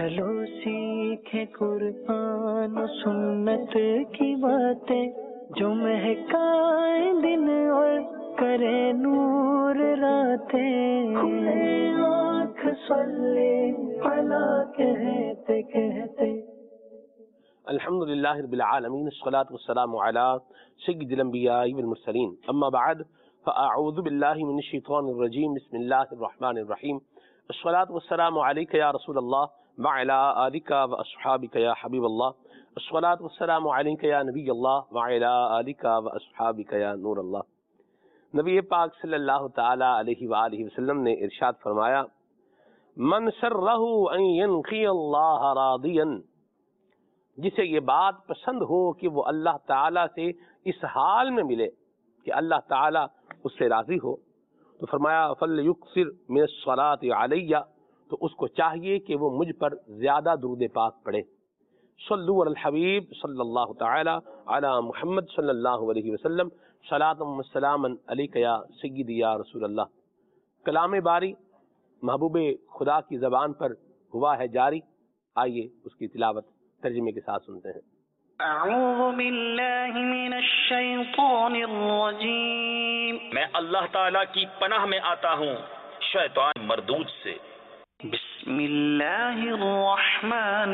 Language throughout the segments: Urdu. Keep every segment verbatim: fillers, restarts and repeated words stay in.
چلو سیکھیں قرآن و سنت کی باتیں جو مہکائیں دن اور کرے نور راتیں. کھلے آنکھ صلی علی کہتے کہتے. الحمد للہ رب العالمین الصلاۃ والسلام علی سید الانبیاء والمرسلین اما بعد فاعوذ باللہ من الشیطان الرجیم بسم اللہ الرحمن الرحیم. الصلاۃ والسلام علیک یا رسول اللہ وعلی آلک واصحابک یا حبیب اللہ. الصلاۃ والسلام علیک یا نبی اللہ وعلی آلک واصحابک یا نور اللہ. نبی پاک صلی اللہ تعالی علیہ وآلہ وسلم نے ارشاد فرمایا من سرہ ان ینقی اللہ راضیا، جسے یہ بات پسند ہو کہ وہ اللہ تعالیٰ سے اس حال میں ملے کہ اللہ تعالیٰ اس سے راضی ہو، تو فرمایا فَلْيُكْثِرْ مِنَ الصَّلَاةِ عَلَيَّ، تو اس کو چاہیے کہ وہ مجھ پر زیادہ درود پاک پڑھے. صلو علی الحبیب صلی اللہ تعالی علی محمد صلی اللہ علیہ وسلم صلاۃ و سلاما علیک یا سیدی یا رسول اللہ. کلام باری محبوب خدا کی زبان پر ہوا ہے جاری. آئیے اس کی تلاوت ترجمے کے ساتھ سنتے ہیں. اعوذ باللہ من الشیطان الرجیم، میں اللہ تعالیٰ کی پناہ میں آتا ہوں شیطان مردود سے. بسم اللہ الرحمن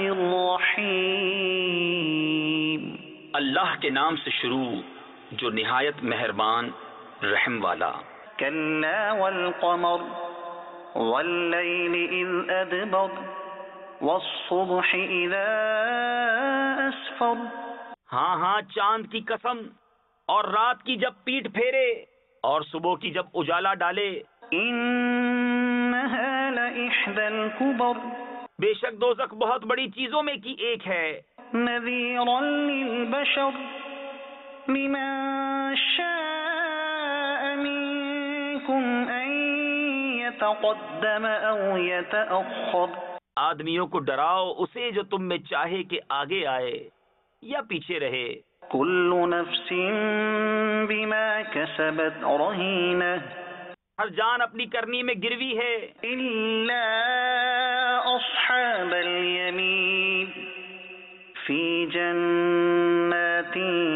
الرحیم، اللہ کے نام سے شروع جو نہایت مہربان رحم والا. کلا والقمر واللیل اذ ادبر والصبح اذا اسفر. ہاں ہاں چاند کی قسم، اور رات کی جب پیٹ پھیرے اور صبح کی جب اجالا ڈالے. انہا لإحدى الكبر، بے شک دوزخ بہت بڑی چیزوں میں کی ایک ہے. نذیرا للبشر لمن شاء منکم ان یتقدم او یتأخر. آدمیوں کو ڈراؤ اسے جو تم میں چاہے کہ آگے آئے یا پیچھے رہے. کل نفس بما کسبت رہینہ، ہر جان اپنی کرنی میں گروی ہے الا اصحاب الیمین فی جنات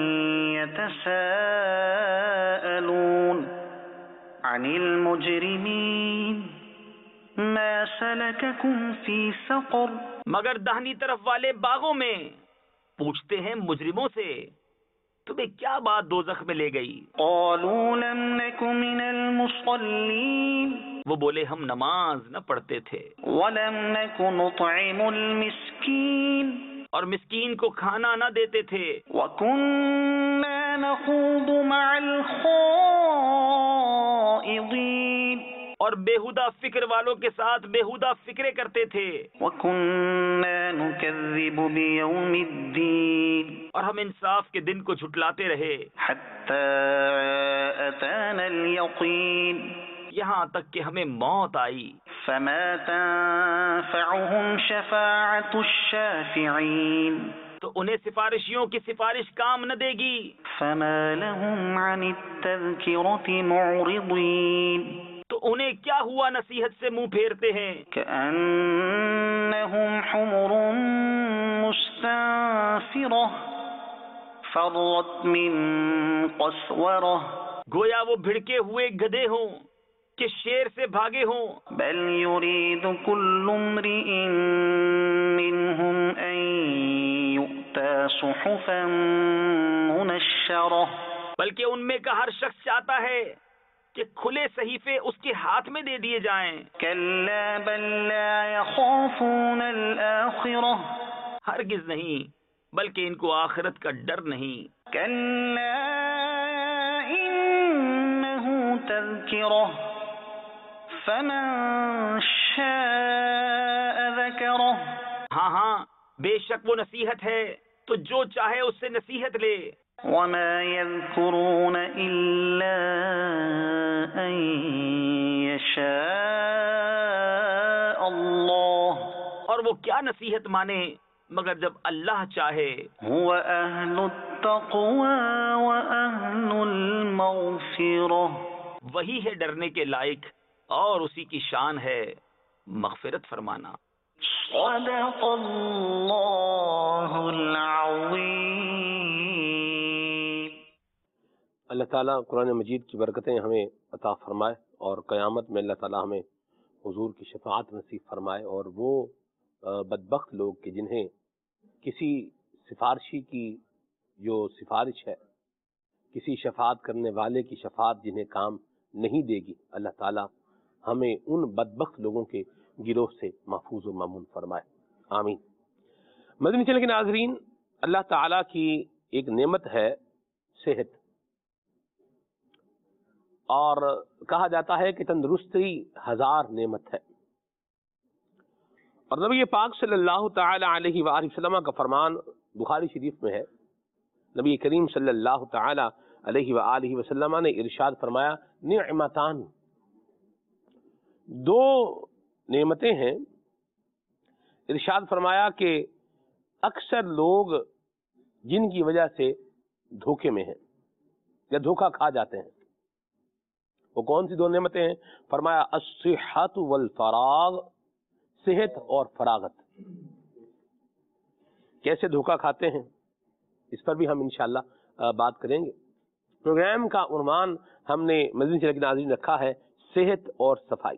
یتساءلون عن المجرمین ما سلککم فی سقر. مگر دہنی طرف والے باغوں میں پوچھتے ہیں مجرموں سے تمہیں کیا بات دوزخ میں لے گئی. قالوا لم نک من المصلین، وہ بولے ہم نماز نہ پڑھتے تھے. ولم نک نطعم المسکین، اور مسکین کو کھانا نہ دیتے تھے. وکننا نخوض مع الخائضین، اور بےہودہ فکر والوں کے ساتھ بےہودہ فکرے کرتے تھے. وَكُنَّا نُكَذِّبُ بِيَوْمِ الدِّينِ، اور ہم انصاف کے دن کو جھٹلاتے رہے حَتَّى أَتَانَا الْيَقِينُ، یہاں تک کہ ہمیں موت آئی. فَمَا تَنفَعُهُمْ شَفَاعَةُ الشَّافِعِينَ، تو انہیں سفارشیوں کی سفارش کام نہ دے گی. فَمَا لَهُمْ عَنِ التَّذْكِرَةِ مُعْرِضِينَ، تو انہیں کیا ہوا نصیحت سے منہ پھیرتے ہیں. كأنهم حمر مستنفرة فرت من قسورة، گویا وہ بھڑکے ہوئے گدھے ہوں کہ شیر سے بھاگے ہوں. بل يريد كل امرئ منهم أن يؤتى صحفا منشرة، بلکہ ان میں کا ہر شخص چاہتا ہے کہ کھلے صحیفے اس کے ہاتھ میں دے دیے جائیں. كلا بل لا يخافون الآخرة، ہرگز نہیں، بلکہ ان کو آخرت کا ڈر نہیں. كلا إنه تذكرة فمن شاء ذكره، ہاں ہاں بے شک وہ نصیحت ہے تو جو چاہے اس سے نصیحت لے. وما يذكرون إلا أن يشاء الله، اور وہ کیا نصیحت مانے مگر جب اللہ چاہے. هو أهل التقوى وأهل المغفرة، وہی ہے ڈرنے کے لائق اور اسی کی شان ہے مغفرت فرمانا. صدق اللہ العظیم۔ اللہ تعالیٰ قرآن مجید کی برکتیں ہمیں عطا فرمائے اور قیامت میں اللہ تعالیٰ ہمیں حضور کی شفاعت نصیب فرمائے، اور وہ بدبخت لوگ کہ جنہیں کسی سفارشی کی جو سفارش ہے، کسی شفاعت کرنے والے کی شفاعت جنہیں کام نہیں دے گی، اللہ تعالیٰ ہمیں ان بدبخت لوگوں کے گروہ سے محفوظ و مامون فرمائے، آمین۔ مدنی چینل کے ناظرین، اللہ تعالیٰ کی ایک نعمت ہے صحت، اور کہا جاتا ہے کہ تندرستی ہزار نعمت ہے، اور نبی پاک صلی اللہ تعالی علیہ وآلہ وسلم کا فرمان بخاری شریف میں ہے۔ نبی کریم صلی اللہ تعالی علیہ وآلہ وسلم نے ارشاد فرمایا، نعمتان، دو نعمتیں ہیں، ارشاد فرمایا کہ اکثر لوگ جن کی وجہ سے دھوکے میں ہیں یا دھوکہ کھا جاتے ہیں، وہ کون سی دو نعمتیں ہیں؟ فرمایا الصحت والفراغ، صحت اور فراغت۔ کیسے دھوکہ کھاتے ہیں اس پر بھی ہم انشاءاللہ بات کریں گے۔ پروگرام کا عنوان ہم نے مدنی چینل کے ناظرین رکھا ہے صحت اور صفائی۔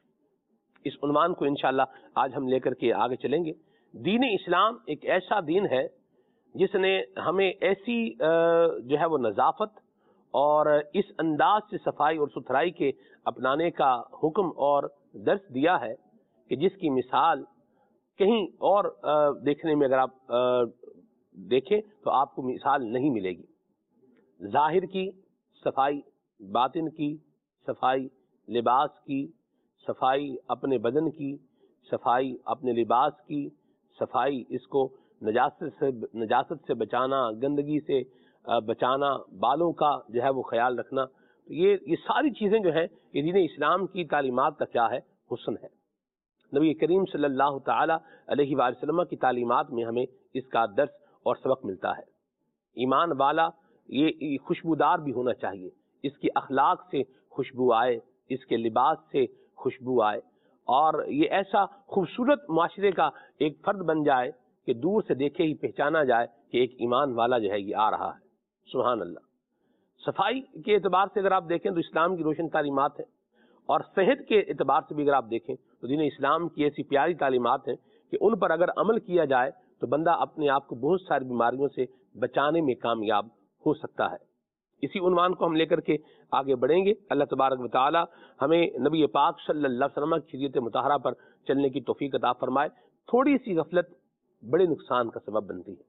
اس عنوان کو انشاءاللہ آج ہم لے کر کے آگے چلیں گے۔ دین اسلام ایک ایسا دین ہے جس نے ہمیں ایسی جو ہے وہ نظافت اور اس انداز سے صفائی اور ستھرائی کے اپنانے کا حکم اور درس دیا ہے کہ جس کی مثال کہیں اور دیکھنے میں اگر آپ دیکھیں تو آپ کو مثال نہیں ملے گی۔ ظاہر کی صفائی، باطن کی صفائی، لباس کی صفائی، اپنے بدن کی صفائی، اپنے لباس کی صفائی، اس کو نجاست سے نجاست سے بچانا، گندگی سے بچانا، بالوں کا جو ہے وہ خیال رکھنا، یہ یہ ساری چیزیں جو ہیں یہ دین اسلام کی تعلیمات کا کیا ہے؟ حسن ہے۔ نبی کریم صلی اللہ تعالی علیہ وآلہ وسلم کی تعلیمات میں ہمیں اس کا درس اور سبق ملتا ہے۔ ایمان والا یہ خوشبودار بھی ہونا چاہیے، اس کی اخلاق سے خوشبو آئے، اس کے لباس سے خوشبو آئے، اور یہ ایسا خوبصورت معاشرے کا ایک فرد بن جائے کہ دور سے دیکھے ہی پہچانا جائے کہ ایک ایمان والا جو ہے یہ آ رہا ہے۔ سبحان اللہ۔ صفائی کے اعتبار سے اگر آپ دیکھیں تو اسلام کی روشن تعلیمات ہیں، اور صحت کے اعتبار سے بھی اگر آپ دیکھیں تو دین اسلام کی ایسی پیاری تعلیمات ہیں کہ ان پر اگر عمل کیا جائے تو بندہ اپنے آپ کو بہت ساری بیماریوں سے بچانے میں کامیاب ہو سکتا ہے۔ اسی عنوان کو ہم لے کر کے آگے بڑھیں گے۔ اللہ تبارک و تعالی ہمیں نبی پاک صلی اللہ علیہ وسلم کی شریعت مطہرہ پر چلنے کی توفیق عطا فرمائے۔ تھوڑی سی غفلت بڑے نقصان کا سبب بنتی ہے۔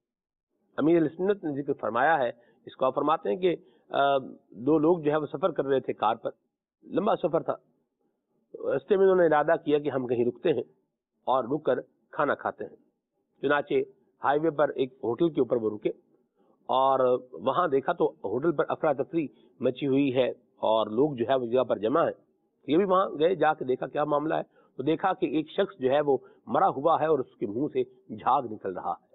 امیر اہل سنت نے ذکر فرمایا ہے، اس کو آپ فرماتے ہیں کہ دو لوگ جو ہے وہ سفر کر رہے تھے کار پر، لمبا سفر تھا، راستے میں انہوں نے ارادہ کیا کہ ہم کہیں رکتے ہیں اور رک کر کھانا کھاتے ہیں۔ چنانچہ ہائی وے پر ایک ہوٹل کے اوپر وہ رکے، اور وہاں دیکھا تو ہوٹل پر افراتفری مچی ہوئی ہے اور لوگ جو ہے وہ جگہ پر جمع ہیں۔ یہ بھی وہاں گئے، جا کے دیکھا کیا معاملہ ہے، تو دیکھا کہ ایک شخص جو ہے وہ مرا ہوا ہے اور اس کے منہ سے جھاگ نکل رہا ہے،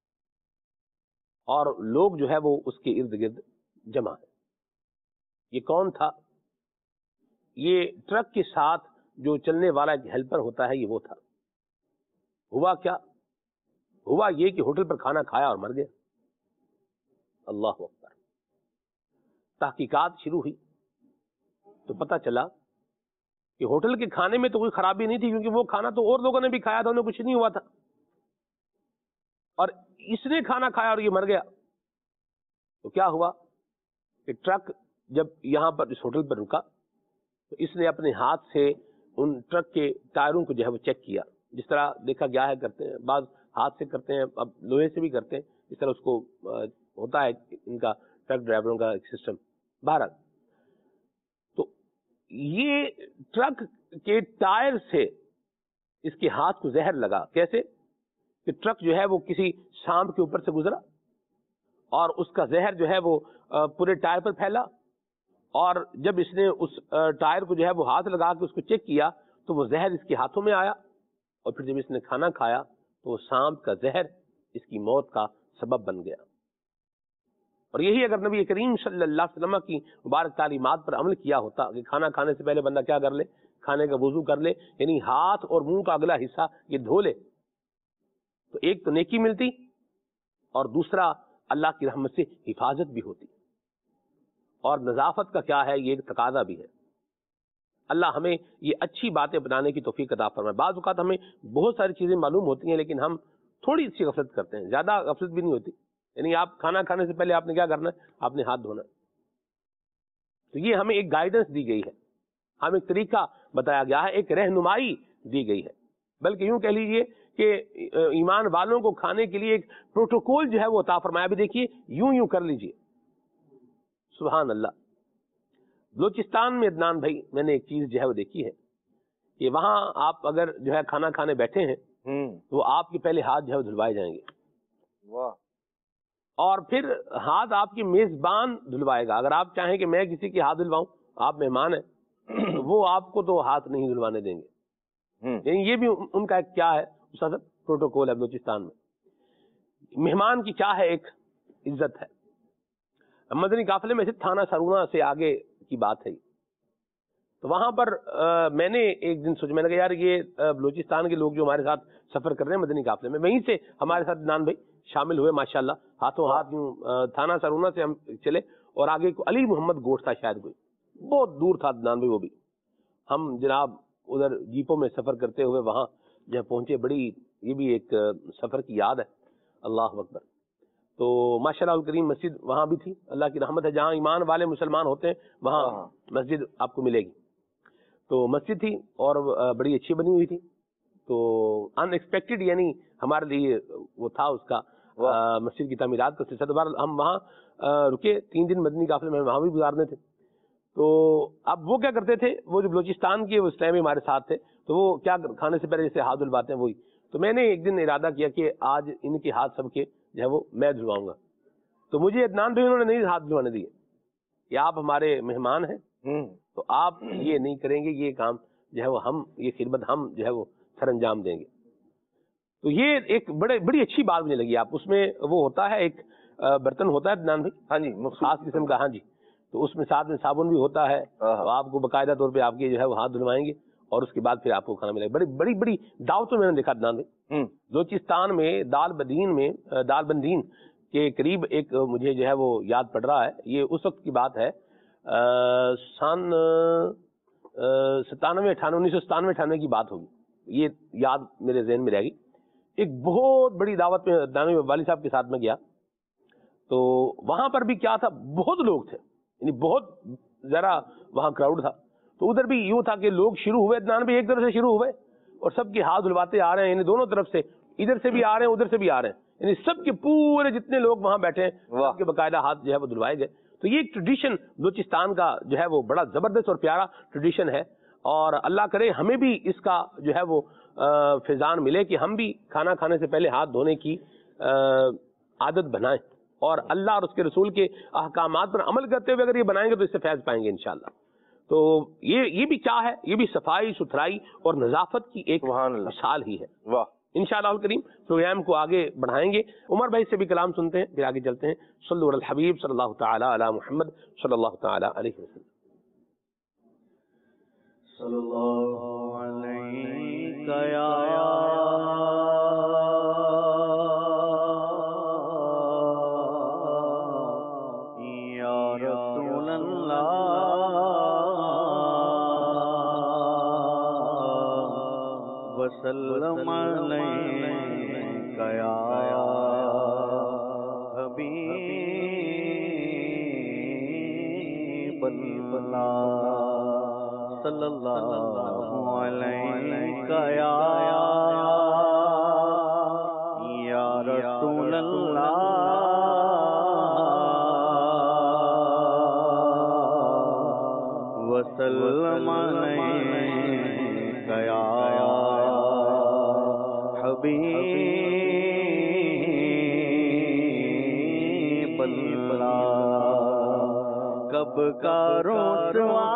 اور لوگ جو ہے وہ اس کے ارد گرد جمع ہیں۔ یہ کون تھا؟ یہ ٹرک کے ساتھ جو چلنے والا ایک ہیلپر ہوتا ہے، یہ وہ تھا۔ ہوا کیا؟ ہوا یہ کہ ہوٹل پر کھانا کھایا اور مر گیا۔ اللہ اکبر۔ تحقیقات شروع ہوئی تو پتہ چلا کہ ہوٹل کے کھانے میں تو کوئی خرابی نہیں تھی، کیونکہ وہ کھانا تو اور لوگوں نے بھی کھایا تھا، انہیں کچھ نہیں ہوا تھا، اور اس نے کھانا کھایا اور یہ مر گیا۔ تو کیا ہوا کہ ٹرک جب یہاں پر اس ہوٹل پر رکا تو اس نے اپنے ہاتھ سے ان ٹرک کے ٹائروں کو جو ہے وہ چیک کیا، جس طرح دیکھا گیا ہے کرتے ہیں، بعض ہاتھ سے کرتے ہیں، اب لوہے سے بھی کرتے ہیں، اس طرح اس کو ہوتا ہے ان کا ٹرک ڈرائیوروں کا ایک سسٹم۔ بہرحال تو یہ ٹرک کے ٹائر سے اس کے ہاتھ کو زہر لگا۔ کیسے؟ کہ ٹرک جو ہے وہ کسی سانپ کے اوپر سے گزرا اور اس کا زہر جو ہے وہ پورے ٹائر پر پھیلا، اور جب اس نے اس ٹائر کو جو ہے وہ ہاتھ لگا کے اس کو چیک کیا تو وہ زہر اس کے ہاتھوں میں آیا، اور پھر جب اس نے کھانا کھایا تو وہ سانپ کا زہر اس کی موت کا سبب بن گیا۔ اور یہی اگر نبی کریم صلی اللہ علیہ وسلم کی مبارک تعلیمات پر عمل کیا ہوتا کہ کھانا کھانے سے پہلے بندہ کیا کر لے؟ کھانے کا وضو کر لے، یعنی ہاتھ اور منہ کا اگلا حصہ یہ دھو لے، تو ایک تو نیکی ملتی اور دوسرا اللہ کی رحمت سے حفاظت بھی ہوتی. اور نظافت کا کیا ہے، یہ ایک تقاضا بھی ہے. اللہ ہمیں یہ اچھی باتیں بنانے کی توفیق عطا فرمائے. بعض اوقات ہمیں بہت ساری چیزیں معلوم ہوتی ہیں لیکن ہم تھوڑی سی غفلت کرتے ہیں، زیادہ غفلت بھی نہیں ہوتی. یعنی آپ کھانا کھانے سے پہلے آپ نے کیا کرنا ہے، آپ نے ہاتھ دھونا ہے. تو یہ ہمیں ایک گائیڈنس دی گئی ہے، ہمیں ایک طریقہ بتایا گیا ہے، ایک رہنمائی دی گئی ہے. بلکہ یوں کہہ لیجئے کہ ایمان والوں کو کھانے کے لیے ایک پروٹوکول جو ہے وہ عطا فرمایا. بھی دیکھیے یوں یوں کر لیجئے. سبحان اللہ. بلوچستان میں عدنان بھائی میں نے ایک چیز جو ہے وہ دیکھی ہے کہ وہاں آپ اگر جو ہے کھانا کھانے بیٹھے ہیں تو آپ کے پہلے ہاتھ جو ہے وہ دھلوائے جائیں گے. واہ. اور پھر ہاتھ آپ کی میزبان دھلوائے گا. اگر آپ چاہیں کہ میں کسی کے ہاتھ دھلواؤں، آپ مہمان ہیں، وہ آپ کو تو ہاتھ نہیں دھلوانے دیں گے. یعنی یہ بھی ان کا ایک کیا ہے پروٹوکول ہے بلوچستان میں. مہمان کی کیا ہے، ایک عزت ہے. مدنی قافلے میں سے تھانہ سرونا سے آگے کی بات ہے، تو وہاں پر میں نے ایک دن سوچا، میں نے کہا یار یہ بلوچستان کے لوگ جو ہمارے ساتھ سفر کر رہے ہیں مدنی قافلے میں، وہیں سے ہمارے ساتھ عدنان بھائی شامل ہوئے ماشاءاللہ. ہاتھوں ہاتھ یوں تھانہ سرونا سے ہم چلے اور آگے کو علی محمد گوشت تھا شاید، کوئی بہت دور تھا عدنان بھائی. وہ بھی ہم جناب ادھر جیپوں میں سفر کرتے ہوئے وہاں جب پہنچے، بڑی یہ بھی ایک سفر کی یاد ہے. اللہ اکبر. تو ماشاء اللہ الکریم مسجد وہاں بھی تھی. اللہ کی رحمت ہے، جہاں ایمان والے مسلمان ہوتے ہیں وہاں مسجد آپ کو ملے گی. تو مسجد تھی اور بڑی اچھی بنی ہوئی تھی. تو ان ایکسپیکٹڈ یعنی ہمارے لیے وہ تھا اس کا مسجد کی تعمیرات کا سلسلہ. دوبارہ ہم وہاں رکے، تین دن مدنی قافلے میں وہاں بھی گزارنے تھے. تو اب وہ کیا کرتے تھے، وہ جو بلوچستان کے اس ٹائم ہمارے ساتھ تھے، تو وہ کیا کھانے سے پہلے جیسے ہاتھ دھلواتے ہیں وہی. تو میں نے ایک دن ارادہ کیا کہ آج ان کے ہاتھ سب کے جو ہے وہ میں دھلواؤں گا. تو مجھے عدنان بھائی انہوں نے نہیں ہاتھ دھلوانے دیے کہ آپ ہمارے مہمان ہیں تو آپ یہ نہیں کریں گے، یہ کام جو ہے وہ ہم، یہ خدمت ہم جو ہے وہ سر انجام دیں گے. تو یہ ایک بڑے بڑی اچھی بات مجھے لگی. آپ اس میں وہ ہوتا ہے ایک برتن ہوتا ہے عدنان بھائی، ہاں جی، خاص قسم کا، ہاں جی. تو اس میں ساتھ میں صابن بھی ہوتا ہے. تو آپ کو باقاعدہ طور پہ آپ کے جو ہے وہ ہاتھ دھلوائیں گے اور اس کے بعد پھر آپ کو کھانا ملے گا. بڑی بڑی بڑی دعوتوں میں نے دیکھا عدنان بھائی. بلوچستان میں دال بدین میں دال بندین کے قریب ایک مجھے جو ہے وہ یاد پڑ رہا ہے، یہ اس وقت کی بات ہے سن ستانوے اٹھانوے انیس سو ستانوے اٹھانوے کی بات ہوگی، یہ یاد میرے ذہن میں رہ گئی. ایک بہت بڑی دعوت میں دانوی والد صاحب کے ساتھ میں گیا. تو وہاں پر بھی کیا تھا، بہت لوگ تھے، یعنی بہت ذرا وہاں کراؤڈ تھا. تو ادھر بھی یوں تھا کہ لوگ شروع ہوئے، عدنان بھی ایک طرف سے شروع ہوئے اور سب کے ہاتھ دھلواتے آ رہے ہیں، یعنی دونوں طرف سے، ادھر سے بھی آ رہے ہیں ادھر سے بھی آ رہے ہیں، یعنی سب کے پورے جتنے لوگ وہاں بیٹھے ہیں سب کے باقاعدہ ہاتھ جو ہے وہ دھلوائے گئے. تو یہ ایک ٹریڈیشن بلوچستان کا جو ہے وہ بڑا زبردست اور پیارا ٹریڈیشن ہے. اور اللہ کرے ہمیں بھی اس کا جو ہے وہ فیضان ملے کہ ہم بھی کھانا کھانے سے پہلے ہاتھ دھونے کی عادت بنائیں اور اللہ اور اس کے رسول کے احکامات پر عمل کرتے ہوئے اگر یہ بنائیں گے تو اس سے فیض پائیں گے انشاءاللہ. تو یہ یہ بھی کیا ہے، یہ بھی صفائی ستھرائی اور نظافت کی ایک مثال ہی ہے. واہ. انشاءاللہ الکریم پروگرام کو آگے بڑھائیں گے. عمر بھائی سے بھی کلام سنتے ہیں، پھر آگے چلتے ہیں. صلو علی الحبیب صلی اللہ تعالی علی محمد صلی اللہ تعالی علیہ وسلم. صلی اللہ علیہ یا رسول اللہ وسلم علیک یا حبیب اللہ صلی اللہ علیہ یا رسول اللہ وسلم علیک یا حبیب اللہ. کب کا رسوا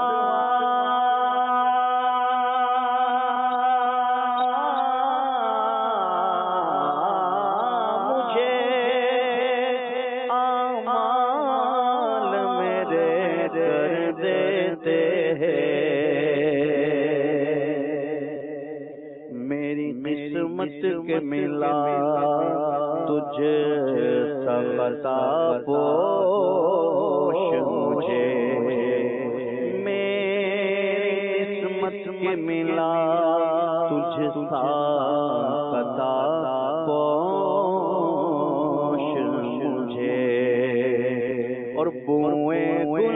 تجھ سختا پوش مجھے میری قسمت کے ملا تجھ سختا پوش مجھے اور بوئے گل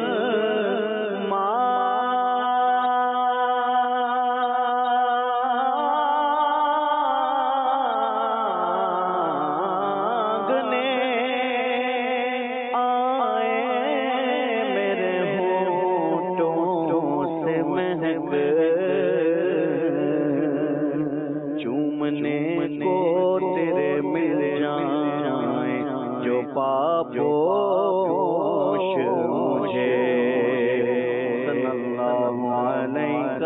چومنے کو تیرے مل جائیں جو پاپوش مجھے صلی اللہ علیہ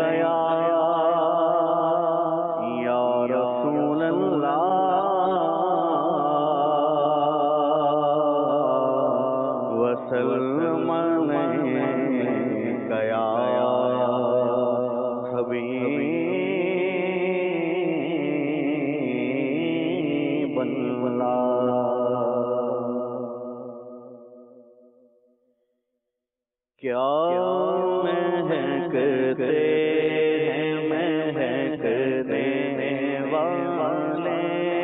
یا رسول اللہ وسلم علیہ یا حبیب اللہ۔ کیا مہکتے ہیں مہکنے والے،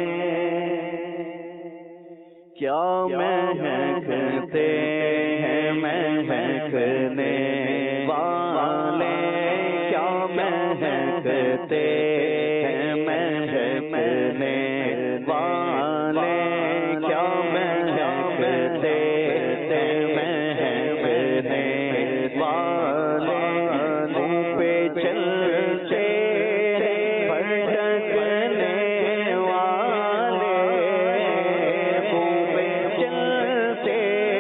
کیا مہکتے ہیں مہکنے والے، کیا مہکتے ہیں مہکنے والے، کیا مہکتے ہیں مہکنے والے، منہ پہ چلتے بھٹکنے والے، منہ پہ چلتے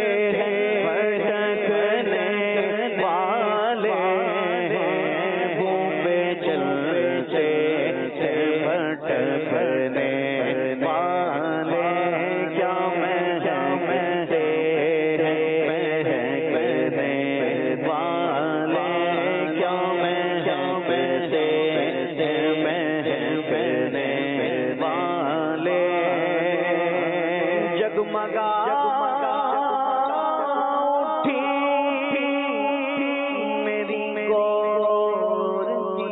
بھٹکنے والے، منہ پہ چلتے بھٹکنے والے، کیا مہکتے ہیں مہکنے والے، کیا مہکتے ہیں مہکنے والے، جگمگا اٹھی میری گور کی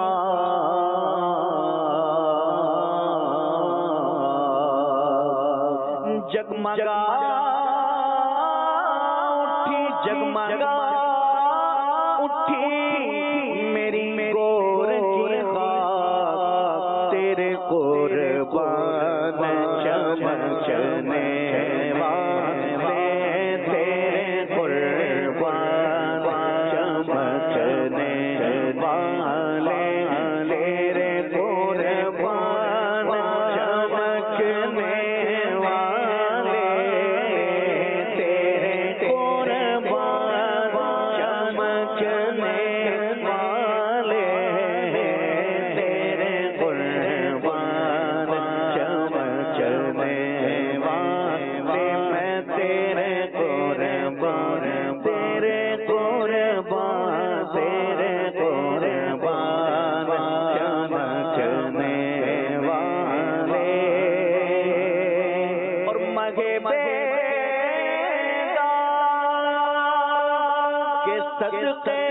خاک، جگمگا اٹھی جگمگا اٹھی میری گور کی خاک، تیرے قربان چمکنے والے، تیرے قربان چمکنے والے، تیرے قربان چمکنے والے، تیرے قربان چمکنے والے، تیرے قربان چمکنے والے، میں تیرے قربان، تیرے قربان، تیرے قربان چمکنے والے، اور مگے بیدار کے صدقے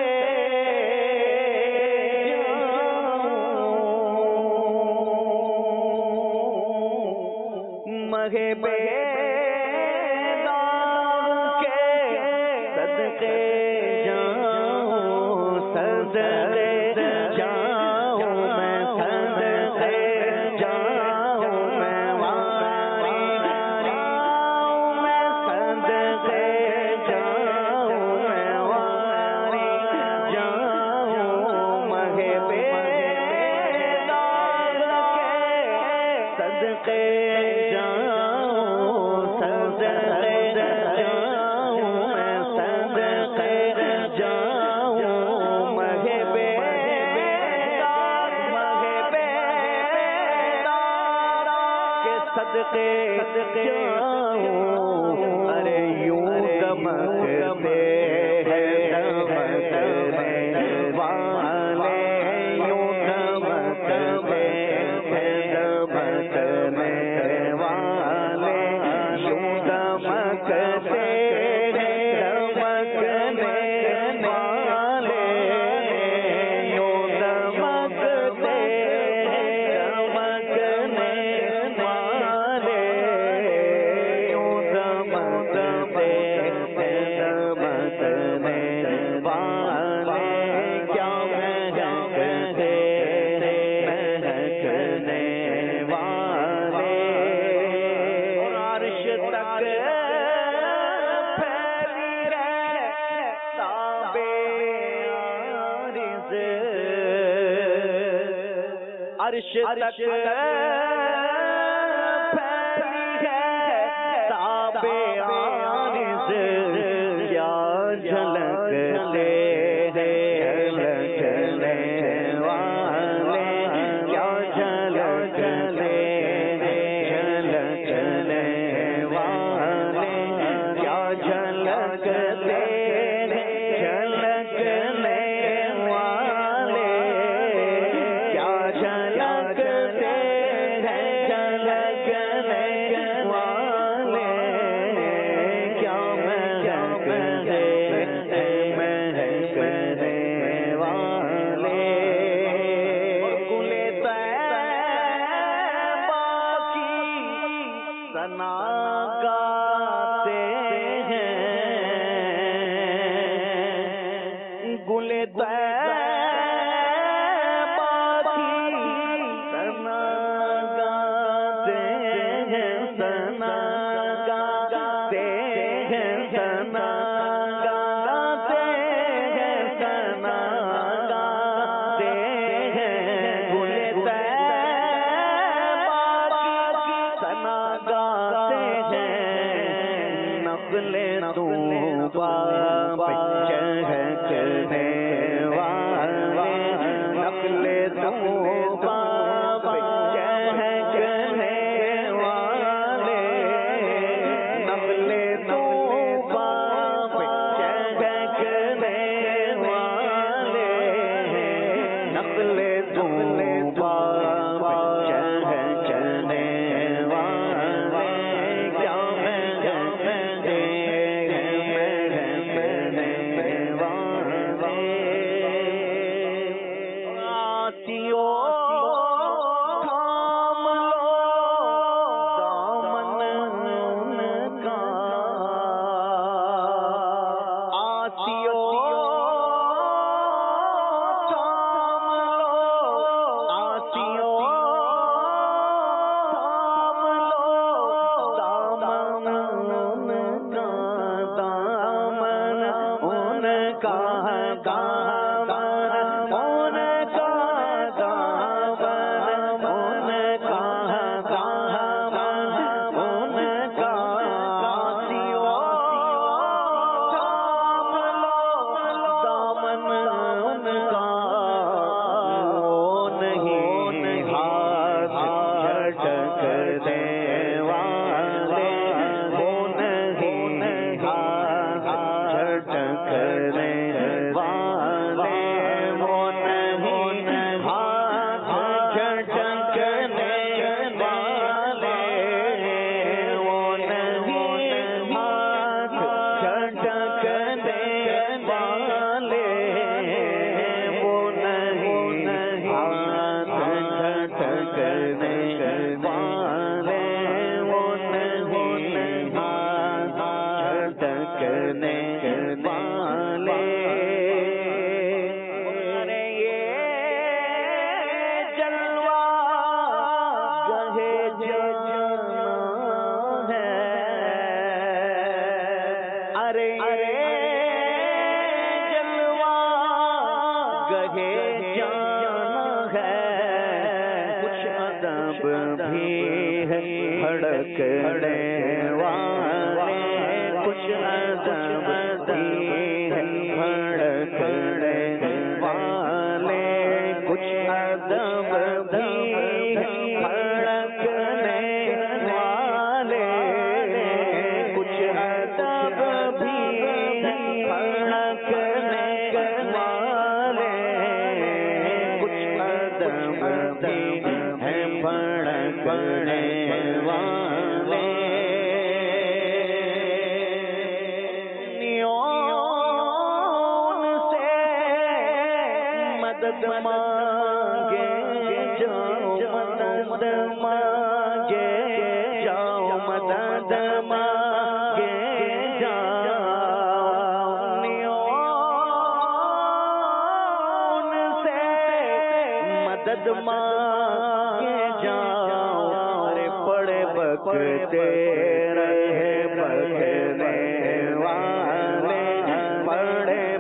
مگے بیدار کے صدقے جاؤں، صدقے جاؤں میں، صدقے جاؤں میں، واری جاؤں میں، صدقے جاؤں میں، واری جاؤں، مگے بیدار کے صدقے جاؤں، صدقے جاؤں میں، صدقے جاؤں، مگے بیدار، مگے بیدار کے صدقے جاؤں، ارے یوں دمکتے ہیں دمکنے والے، یوں دمکتے ہیں دمکنے عرش تک پھیلی ہے تابعان کیا جھلکتے ہیں جھلکنے والے کیا جھلکتے ہیں جھلکنے والے کیا جھلکتے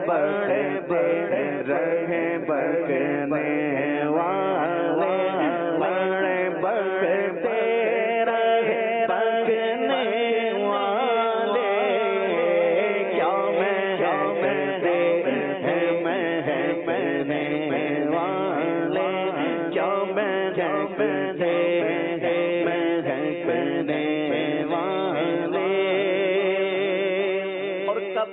رہے بکنے والے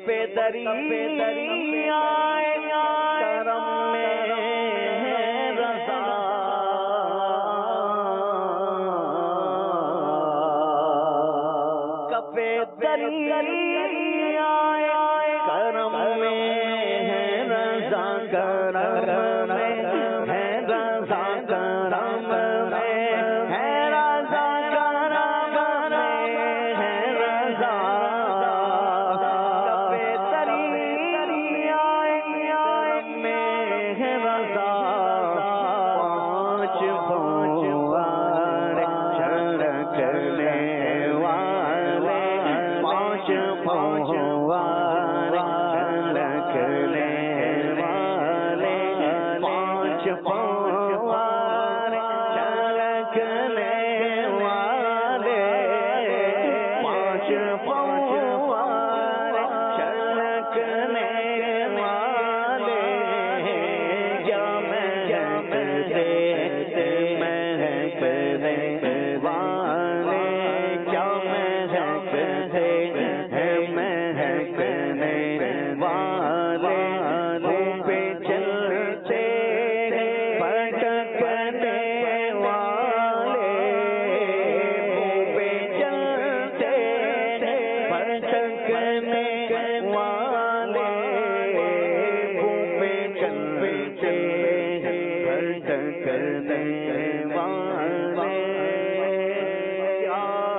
پہ دریا کرم میں رضا کپے دریا کرم میں رضا کرم میں ہے رضا کرم میں ہے رضا کرم میں ہے رضا کپے دریا کرم میں ہے رضا پانچ پوار چھڑکنے والے پانچ پوار چھڑکنے والے پانچ پوار چھڑکنے والے پانچ پوار چھڑکنے والے کیا مہک دے مہک دے والے کیا مہک دے مہک دے والے منہ پہ چلتے پھٹکنے والے منہ پہ چلتے پھٹکنے والے منہ پہ چلتے پھٹکنے والے کیا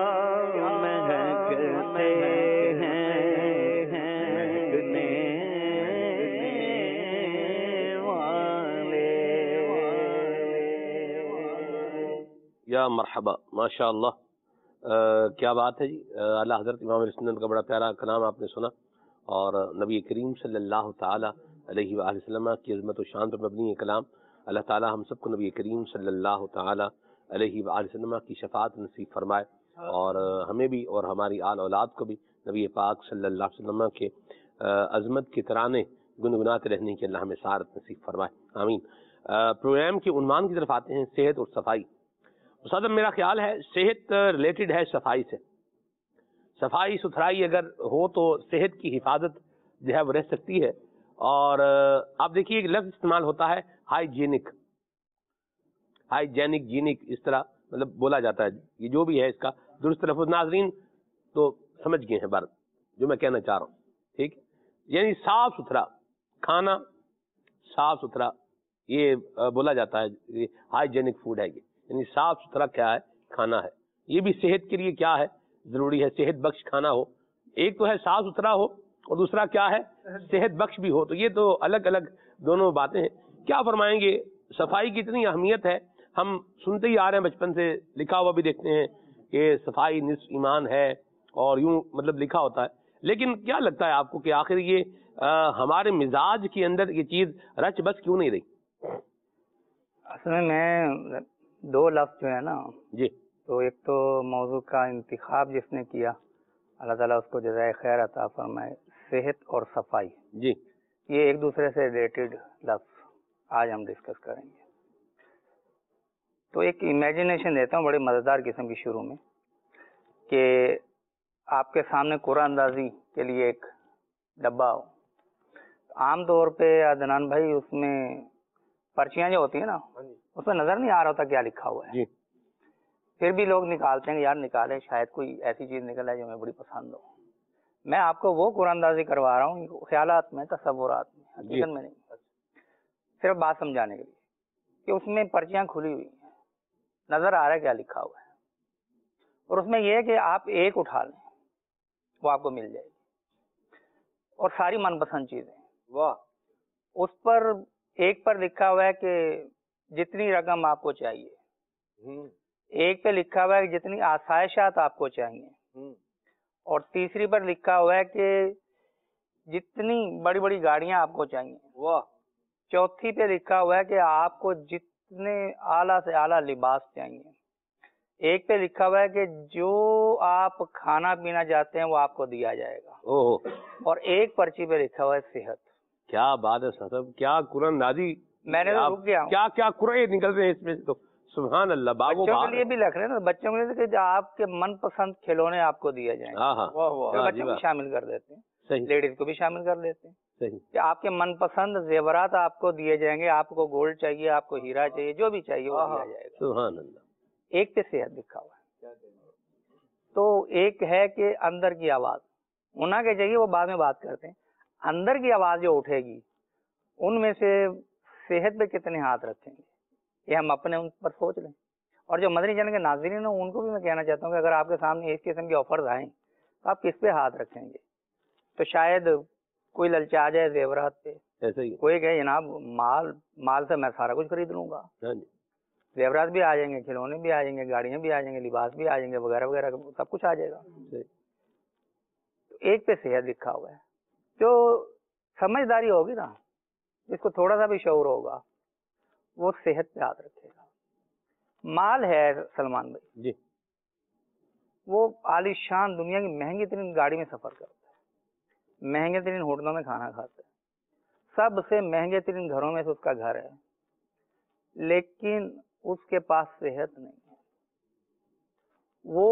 مہکتے ہیں مہکنے والے یا مرحبا ماشاء اللہ. آ، کیا بات ہے جی. اعلیٰ حضرت امام اہل سنت کا بڑا پیارا کلام آپ نے سنا اور نبی کریم صلی اللہ تعالی علیہ وآلہ وسلم کی عظمت و شان پر مبنی یہ کلام. اللہ تعالی ہم سب کو نبی کریم صلی اللہ تعالی علیہ وآلہ وسلم کی شفاعت نصیب فرمائے اور ہمیں بھی اور ہماری آل اولاد کو بھی نبی پاک صلی اللہ علیہ وسلم کے عظمت کے ترانے گنگناتے رہنے کی اللہ ہمیں سعادت نصیب فرمائے. آمین. پروگرام کے عنوان کی طرف آتے ہیں، صحت اور صفائی. استاد میرا خیال ہے صحت ریلیٹڈ ہے صفائی سے. صفائی ستھرائی اگر ہو تو صحت کی حفاظت جو ہے وہ رہ سکتی ہے. اور آپ دیکھیے ایک لفظ استعمال ہوتا ہے ہائیجینک ہائیجینک جینک اس طرح مطلب بولا جاتا ہے. یہ جو بھی ہے اس کا درست لفظ ناظرین تو سمجھ گئے ہیں بات جو میں کہنا چاہ رہا ہوں. ٹھیک، یعنی صاف ستھرا کھانا، صاف ستھرا یہ بولا جاتا ہے ہائیجینک فوڈ ہے. یہ یعنی صاف ستھرا کیا ہے کھانا ہے. یہ بھی صحت کے لیے کیا ہے ضروری ہے، صحت بخش کھانا ہو. ایک تو ہے صاف ستھرا ہو اور دوسرا کیا ہے صحت بخش بھی ہو. تو یہ تو الگ الگ دونوں باتیں ہیں. کیا فرمائیں گے صفائی کی اتنی اہمیت ہے، ہم سنتے ہی آ رہے ہیں بچپن سے، لکھا ہوا بھی دیکھتے ہیں کہ صفائی نصف ایمان ہے اور یوں مطلب لکھا ہوتا ہے. لیکن کیا لگتا ہے آپ کو کہ آخر یہ ہمارے مزاج کے اندر یہ چیز رچ بس کیوں نہیں رہی؟ اصل میں میں دو لفظ جو ہے نا جی، تو ایک تو موضوع کا انتخاب جس نے کیا اللہ تعالیٰ اس کو جزائے خیر عطا فرمائے، صحت اور صفائی، جی یہ ایک دوسرے سے ریلیٹڈ لفظ آج ہم ڈسکس کریں گے. تو ایک امیجنیشن دیتا ہوں بڑے مزیدار قسم کی شروع میں کہ آپ کے سامنے قرآن اندازی کے لیے ایک ڈبہ ہو. عام طور پہ عدنان بھائی اس میں پرچیاں جو ہوتی ہیں نا اس میں نظر نہیں آ رہا ہوتا کیا لکھا ہوا ہے. جی پھر بھی لوگ نکالتے ہیں کہ یار نکالیں شاید کوئی ایسی چیز نکل آئے جو ہمیں بڑی پسند ہو. میں آپ کو وہ قرآن اندازی کروا رہا ہوں خیالات میں، تصورات میں، حقیقت میں نہیں، صرف بات سمجھانے کے لیے کہ اس میں پرچیاں کھلی ہوئی ہیں، نظر آ رہا ہے کیا لکھا ہوا ہے. اور اس میں یہ ہے کہ آپ ایک اٹھا لیں وہ آپ کو مل جائے گی اور ساری من پسند چیزیں. واہ. اس پر ایک پر لکھا ہوا ہے کہ جتنی رقم آپ کو چاہیے، ایک پہ لکھا ہوا ہے کہ جتنی آسائشات آپ کو چاہیے، اور تیسری پر لکھا ہوا ہے کہ جتنی بڑی بڑی گاڑیاں آپ کو چاہیے. واہ. چوتھی پہ لکھا ہوا ہے کہ آپ کو جتنے اعلیٰ سے اعلیٰ لباس چاہیے. ایک پہ لکھا ہوا ہے کہ جو آپ کھانا پینا چاہتے ہیں وہ آپ کو دیا جائے گا. اوہ. اور ایک پرچی پہ لکھا ہوا ہے صحت. کیا بات ہے صاحب، کیا قرآن نازی. میں نے تو رک گیا ہوں. کیا کیا قرآن نکل رہے ہیں اس میں تو سبحان اللہ. بچوں کے لیے بھی لکھ رہے ہیں نا، بچوں کے لیے کہ آپ کے من پسند کھلونے آپ کو دیے جائیں. ہاں ہاں بچوں کو شامل کر دیتے ہیں. صحیح لیڈیز کو بھی شامل کر لیتے ہیں صحیح کہ آپ کے من پسند زیورات آپ کو دیے جائیں گے, آپ کو گولڈ چاہیے, آپ کو ہیرا چاہیے, جو بھی چاہیے وہ دیا جائے گا. سبحان اللہ. ایک پہ صحت لکھا ہوا ہے. تو ایک ہے کہ اندر کی آواز ہونا کہ چاہیے, وہ بعد میں بات کرتے ہیں. اندر کی آواز جو اٹھے گی ان میں سے صحت پہ کتنے ہاتھ رکھیں گے, یہ ہم اپنے ان پر سوچ لیں. اور جو مدنی چینل کے ناظرین ہیں ان کو بھی میں کہنا چاہتا ہوں کہ اگر آپ کے سامنے اس قسم کے آفرز آئیں تو آپ کس پہ ہاتھ رکھیں گے؟ تو شاید کوئی للچا جائے زیورات پہ, ایسا ہی کوئی کہے جناب مال مال سے میں سارا کچھ خرید لوں گا, زیورات بھی آ جائیں گے, کھلونے بھی آ جائیں گے, گاڑیاں بھی آ جائیں گے, لباس بھی آ جائیں گے, وغیرہ وغیرہ سب کچھ آ جائے گا. تو ایک پہ صحت لکھا ہوا ہے. جو سمجھداری ہوگی نا, جس کو تھوڑا سا بھی شعور ہوگا, وہ صحت پہ ہاتھ رکھے گا. مال ہے سلمان بھائی جی, وہ عالی شان دنیا کی مہنگی ترین گاڑی میں سفر کرتا ہے, مہنگے ترین ہوٹلوں میں کھانا کھاتا ہے, سب سے مہنگے ترین گھروں میں سے اس کا گھر ہے, لیکن اس کے پاس صحت نہیں ہے. وہ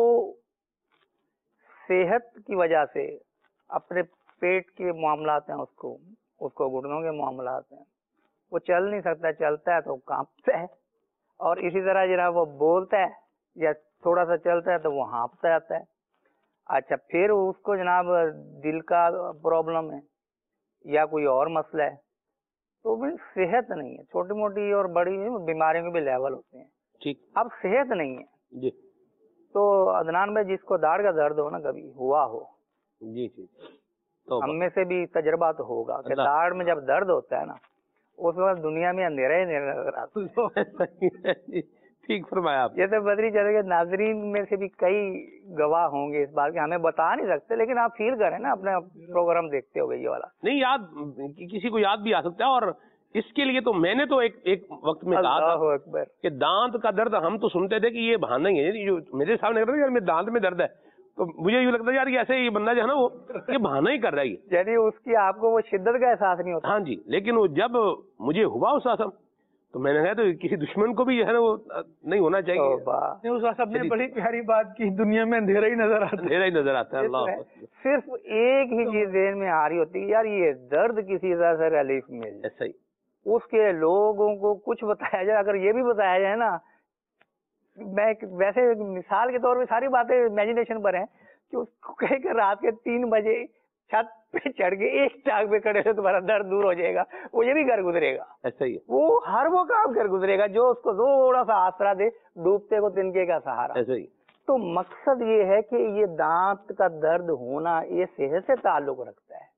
صحت کی وجہ سے اپنے پیٹ کے معاملات ہیں, اس کو اس کو گھٹنوں کے معاملات ہیں, وہ چل نہیں سکتا, چلتا ہے تو کانپتا ہے. اور اسی طرح جناب وہ بولتا ہے یا تھوڑا سا چلتا ہے تو وہ ہانپتا جاتا ہے. اچھا پھر اس کو جناب دل کا پرابلم ہے یا کوئی اور مسئلہ ہے, تو بھی صحت نہیں ہے. چھوٹی موٹی اور بڑی بیماریوں کے بھی لیول ہوتے ہیں. ٹھیک. اب صحت نہیں ہے جی. تو عدنان بھائی, جس کو داڑھ کا درد ہو نا, کبھی ہوا ہو, جی جی, تو ہم میں سے بھی تجربہ تو ہوگا کہ داڑھ میں جب درد ہوتا ہے نا, اس وقت دنیا میں اندھیرا ہی اندھیرا نظر آتا ہے. ٹھیک فرمایا آپ. یہ تو بدری چلے گئے, ناظرین میں سے بھی کئی گواہ ہوں گے اس بات کے, ہمیں بتا نہیں سکتے, لیکن آپ فیل کریں نا اپنا پروگرام دیکھتے ہوئے یہ والا. نہیں یاد, کسی کو یاد بھی آ سکتا ہے. اور اس کے لیے تو میں نے تو ایک ایک وقت میں کہا اللہ تھا اکبر کہ دانت کا درد ہم تو سنتے تھے کہ یہ بہانا ہی ہے, جو میرے سامنے کرتا ہے میرے دانت میں درد ہے, تو مجھے یوں لگتا ہے یار ایسے یہ بندہ جو ہے نا وہ یہ بہانا ہی کر رہا ہے, یعنی اس کی آپ کو وہ شدت کا احساس نہیں ہوتا. ہاں جی. لیکن وہ جب مجھے ہوا اس وقت, تو میں نے کہا تو کسی دشمن کو بھی جو ہے نا وہ نہیں ہونا چاہیے. توبہ. اس وقت سب نے بڑی پیاری بات کی, دنیا میں اندھیرا ہی نظر آتا ہے. اندھیرا ہی نظر آتا ہے. اللہ صرف ایک ہی چیز ذہن میں آ رہی ہوتی ہے, یار یہ درد کسی طرح سے ریلیف مل جائے. ایسا ہی اس کے لوگوں کو کچھ بتایا جائے, اگر یہ بھی بتایا جائے نا, میں ویسے مثال کے طور پہ ساری باتیں امیجنیشن پر ہیں, کہ اس کو کہے کہ رات کے تین بجے چھت پہ چڑھ کے ایک ٹانگ پہ کھڑے سے تمہارا درد دور ہو جائے گا, وہ یہ بھی گھر گزرے گا. ایسا ہی ہے. وہ ہر وہ کام کر گزرے گا جو اس کو تھوڑا سا آسرا دے, ڈوبتے کو تنکے کا سہارا. ایسا ہی. تو مقصد یہ ہے کہ یہ دانت کا درد ہونا یہ صحت سے تعلق رکھتا ہے.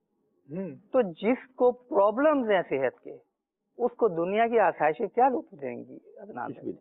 تو جس کو پرابلمز ہیں صحت کے, اس کو دنیا کی آسائشیں کیا لطف دیں گی عدنان بھائی؟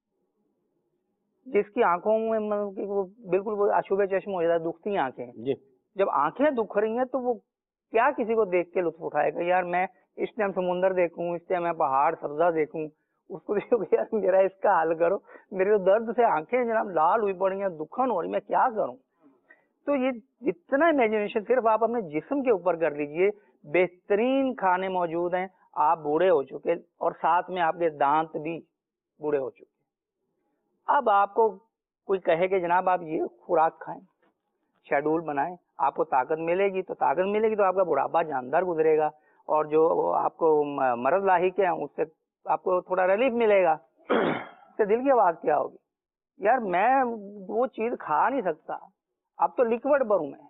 جس کی آنکھوں میں مطلب کہ وہ بالکل وہ اشوب چشم ہو جاتا ہے, دکھتی آنکھیں, جی. جب آنکھیں دکھ رہی ہیں تو وہ کیا کسی کو دیکھ کے لطف اٹھائے گا؟ یار میں اس ٹائم سمندر دیکھوں, اس ٹائم میں پہاڑ سبزہ دیکھوں, اس کو دیکھو کہ یار میرا اس کا حل کرو, میرے درد سے آنکھیں جناب لال ہوئی پڑی ہیں, دکھن ہو رہی, میں کیا کروں؟ تو یہ جتنا امیجنیشن صرف آپ اپنے جسم کے اوپر کر لیجئے, بہترین کھانے موجود ہیں, آپ بوڑھے ہو چکے اور ساتھ میں آپ کے دانت بھی بوڑھے ہو چکے. اب آپ کو کوئی کہے کہ جناب آپ یہ خوراک کھائیں, شیڈول بنائیں, آپ کو طاقت ملے گی, تو طاقت ملے گی تو آپ کا بڑھاپا جاندار گزرے گا, اور جو آپ کو مرض لاحق ہے اس سے آپ کو تھوڑا ریلیف ملے گا. اس سے دل کی آواز کیا ہوگی؟ یار میں وہ چیز کھا نہیں سکتا, اب تو لکوڈ بھروں میں,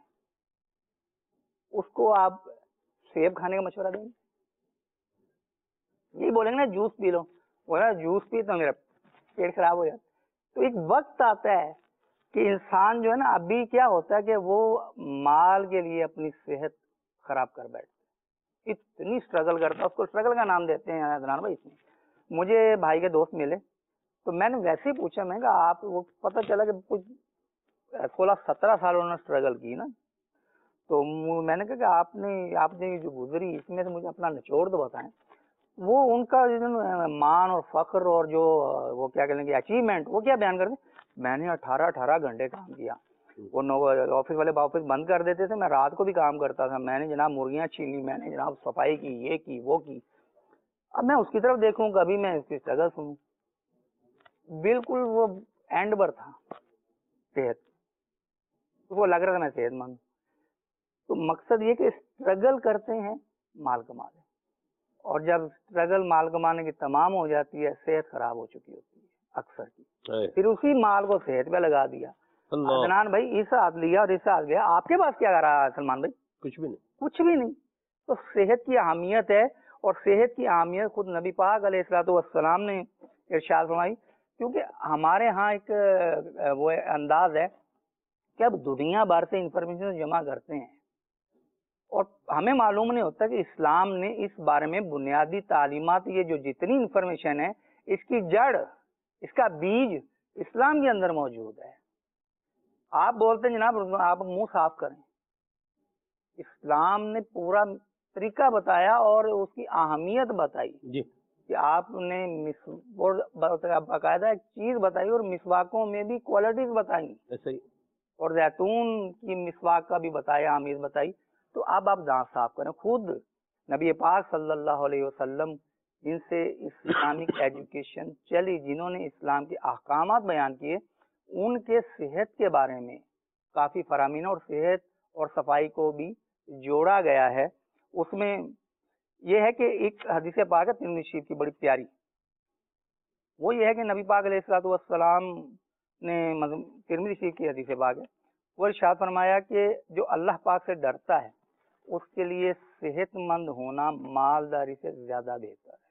اس کو آپ سیب کھانے کا مشورہ دیں گے؟ یہی بولیں گے نا جوس پی لو, بولا جوس پی تو میرا پیٹ خراب ہو جاتا. تو ایک وقت آتا ہے کہ انسان جو ہے نا, ابھی کیا ہوتا ہے کہ وہ مال کے لیے اپنی صحت خراب کر بیٹھتا ہے, اتنی اسٹرگل کرتا ہے, اس کو اسٹرگل کا نام دیتے ہیں عدنان بھائی. اس میں مجھے بھائی کے دوست ملے تو میں نے ویسے ہی پوچھا, میں کہا آپ, وہ پتہ چلا کہ کچھ سولہ سترہ سال انہوں نے اسٹرگل کی نا, تو میں نے کہا کہ آپ نے آپ نے جو گزری اس میں سے مجھے اپنا نچوڑ تو بتائیں. وہ ان کا مان اور فخر اور جو وہ کیا کہیں گے اچیومنٹ, وہ کیا بیان کرتے, میں نے اٹھارہ اٹھارہ گھنٹے کام کیا, وہ آفس والے آفس بند کر دیتے تھے, میں رات کو بھی کام کرتا تھا, میں نے جناب مرغیاں چھینی, میں نے جناب صفائی کی, یہ کی وہ کی. اب میں اس کی طرف دیکھوں, کبھی میں اس کی اسٹرگل سنوں, بالکل وہ اینڈ پر تھا صحت, وہ لگ رہا تھا میں صحت مند. تو مقصد یہ کہ اسٹرگل کرتے ہیں مال کما لیں، اور جب اسٹرگل مال کمانے کی تمام ہو جاتی ہے صحت خراب ہو چکی ہوتی ہے اکثر کی، پھر اسی مال کو صحت پہ لگا دیا. عدنان بھائی اس ہاتھ لیا اور اس ہاتھ گیا، آپ کے پاس کیا کر رہا ہے سلمان بھائی؟ کچھ بھی نہیں، کچھ بھی نہیں. تو صحت کی اہمیت ہے، اور صحت کی اہمیت خود نبی پاک علیہ الصلوۃ والسلام نے ارشاد فرمائی. کیونکہ ہمارے ہاں ایک وہ انداز ہے کہ اب دنیا بھر سے انفارمیشن جمع کرتے ہیں، اور ہمیں معلوم نہیں ہوتا کہ اسلام نے اس بارے میں بنیادی تعلیمات، یہ جو جتنی انفارمیشن ہے اس کی جڑ، اس کا بیج اسلام کے اندر موجود ہے. آپ بولتے ہیں جناب آپ منہ صاف کریں، اسلام نے پورا طریقہ بتایا اور اس کی اہمیت بتائی جی کہ آپ نے باقاعدہ ایک چیز بتائی، اور مسواکوں میں بھی کوالٹیز بتائی، ایسا ہی، اور زیتون کی مسواک کا بھی بتایا، اہمیت بتائی. تو اب آپ دانت صاف کریں. خود نبی پاک صلی اللہ علیہ وسلم جن سے اسلامک ایجوکیشن چلی، جنہوں نے اسلام کے احکامات بیان کیے، ان کے صحت کے بارے میں کافی فرامین اور صحت اور صفائی کو بھی جوڑا گیا ہے. اس میں یہ ہے کہ ایک حدیث پاک ہے ترمذی شریف کی بڑی پیاری، وہ یہ ہے کہ نبی پاک علیہ الصلوۃ والسلام نے ترمذی شریف کی حدیث پاک ہے، وہ ارشاد فرمایا کہ جو اللہ پاک سے ڈرتا ہے اس کے لیے صحت مند ہونا مالداری سے زیادہ بہتر ہے.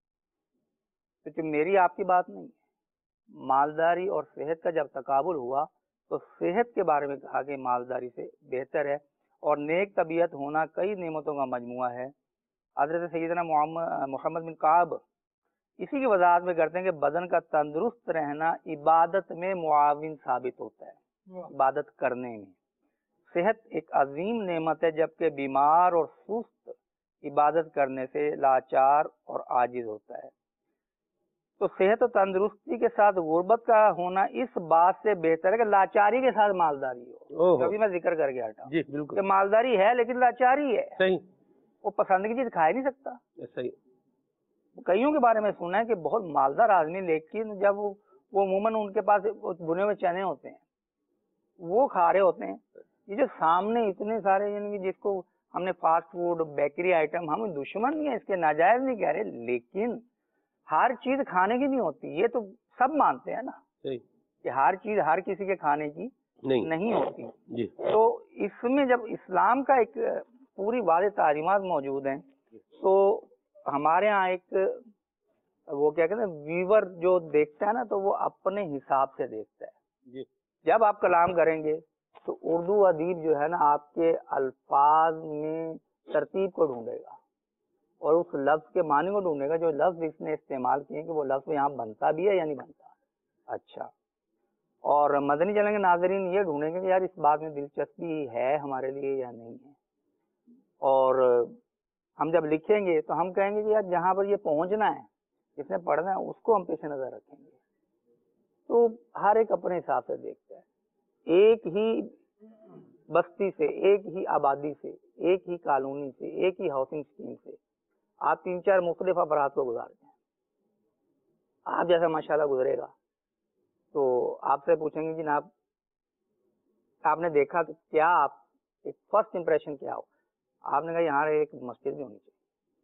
کیونکہ میری آپ کی بات نہیں ہے، مالداری اور صحت کا جب تقابل ہوا تو صحت کے بارے میں کہا کہ مالداری سے بہتر ہے. اور نیک طبیعت ہونا کئی نعمتوں کا مجموعہ ہے. حضرت سیدنا محمد بن کعب اسی کی وضاحت میں کرتے ہیں کہ بدن کا تندرست رہنا عبادت میں معاون ثابت ہوتا ہے. عبادت کرنے میں صحت ایک عظیم نعمت ہے، جبکہ بیمار اور سست عبادت کرنے سے لاچار اور عاجز ہوتا ہے. تو صحت و تندرستی کے ساتھ غربت کا ہونا اس بات سے بہتر ہے کہ لاچاری کے ساتھ مالداری ہو. کبھی میں ذکر کر گیا تھا جی بالکل کہ مالداری ہے لیکن لاچاری ہے، صحیح، وہ پسند کی چیز کھا ہی نہیں سکتا. صحیح. کئیوں کے بارے میں سنا ہے کہ بہت مالدار آدمی، لیکن جب وہ عموماً ان کے پاس بنے ہوئے چنے ہوتے ہیں وہ کھا رہے ہوتے ہیں. یہ جو سامنے اتنے سارے یعنی جس کو ہم نے فاسٹ فوڈ بیکری آئٹم، ہم دشمن نہیں ہے اس کے، ناجائز نہیں کہہ رہے، لیکن ہر چیز کھانے کی نہیں ہوتی. یہ تو سب مانتے ہیں نا کہ ہر چیز ہر کسی کے کھانے کی نہیں, نہیں ہوتی جی. تو اس میں جب اسلام کا ایک پوری واضح تعلیمات موجود ہیں تو ہمارے ہاں ایک وہ کیا کہتے ہیں ویور جو دیکھتا ہے نا تو وہ اپنے حساب سے دیکھتا ہے. جی. جب آپ کلام کریں گے تو اردو ادیب جو ہے نا آپ کے الفاظ میں ترتیب کو ڈھونڈے گا اور اس لفظ کے معنی کو ڈھونڈے گا جو لفظ اس نے استعمال کیے کہ وہ لفظ یہاں بنتا بھی ہے یا نہیں بنتا. اچھا، اور مدنی چلیں گے ناظرین یہ ڈھونڈیں گے کہ یار اس بات میں دلچسپی ہے ہمارے لیے یا نہیں ہے. اور ہم جب لکھیں گے تو ہم کہیں گے کہ یار جہاں پر یہ پہنچنا ہے، جس نے پڑھنا ہے اس کو ہم پیش نظر رکھیں گے. تو ہر ایک اپنے حساب سے دیکھتا ہے. ایک ہی بستی سے، ایک ہی آبادی سے، ایک ہی کالونی سے، ایک ہی ہاؤسنگ اسکیم سے آپ تین چار مختلف افراد کو گزارتے ہیں. آپ جیسا ماشاءاللہ گزرے گا تو آپ سے پوچھیں گے جناب آپ نے دیکھا تو کیا، آپ ایک فرسٹ امپریشن کیا ہو؟ آپ نے کہا یہاں ایک مسجد بھی ہونی چاہیے.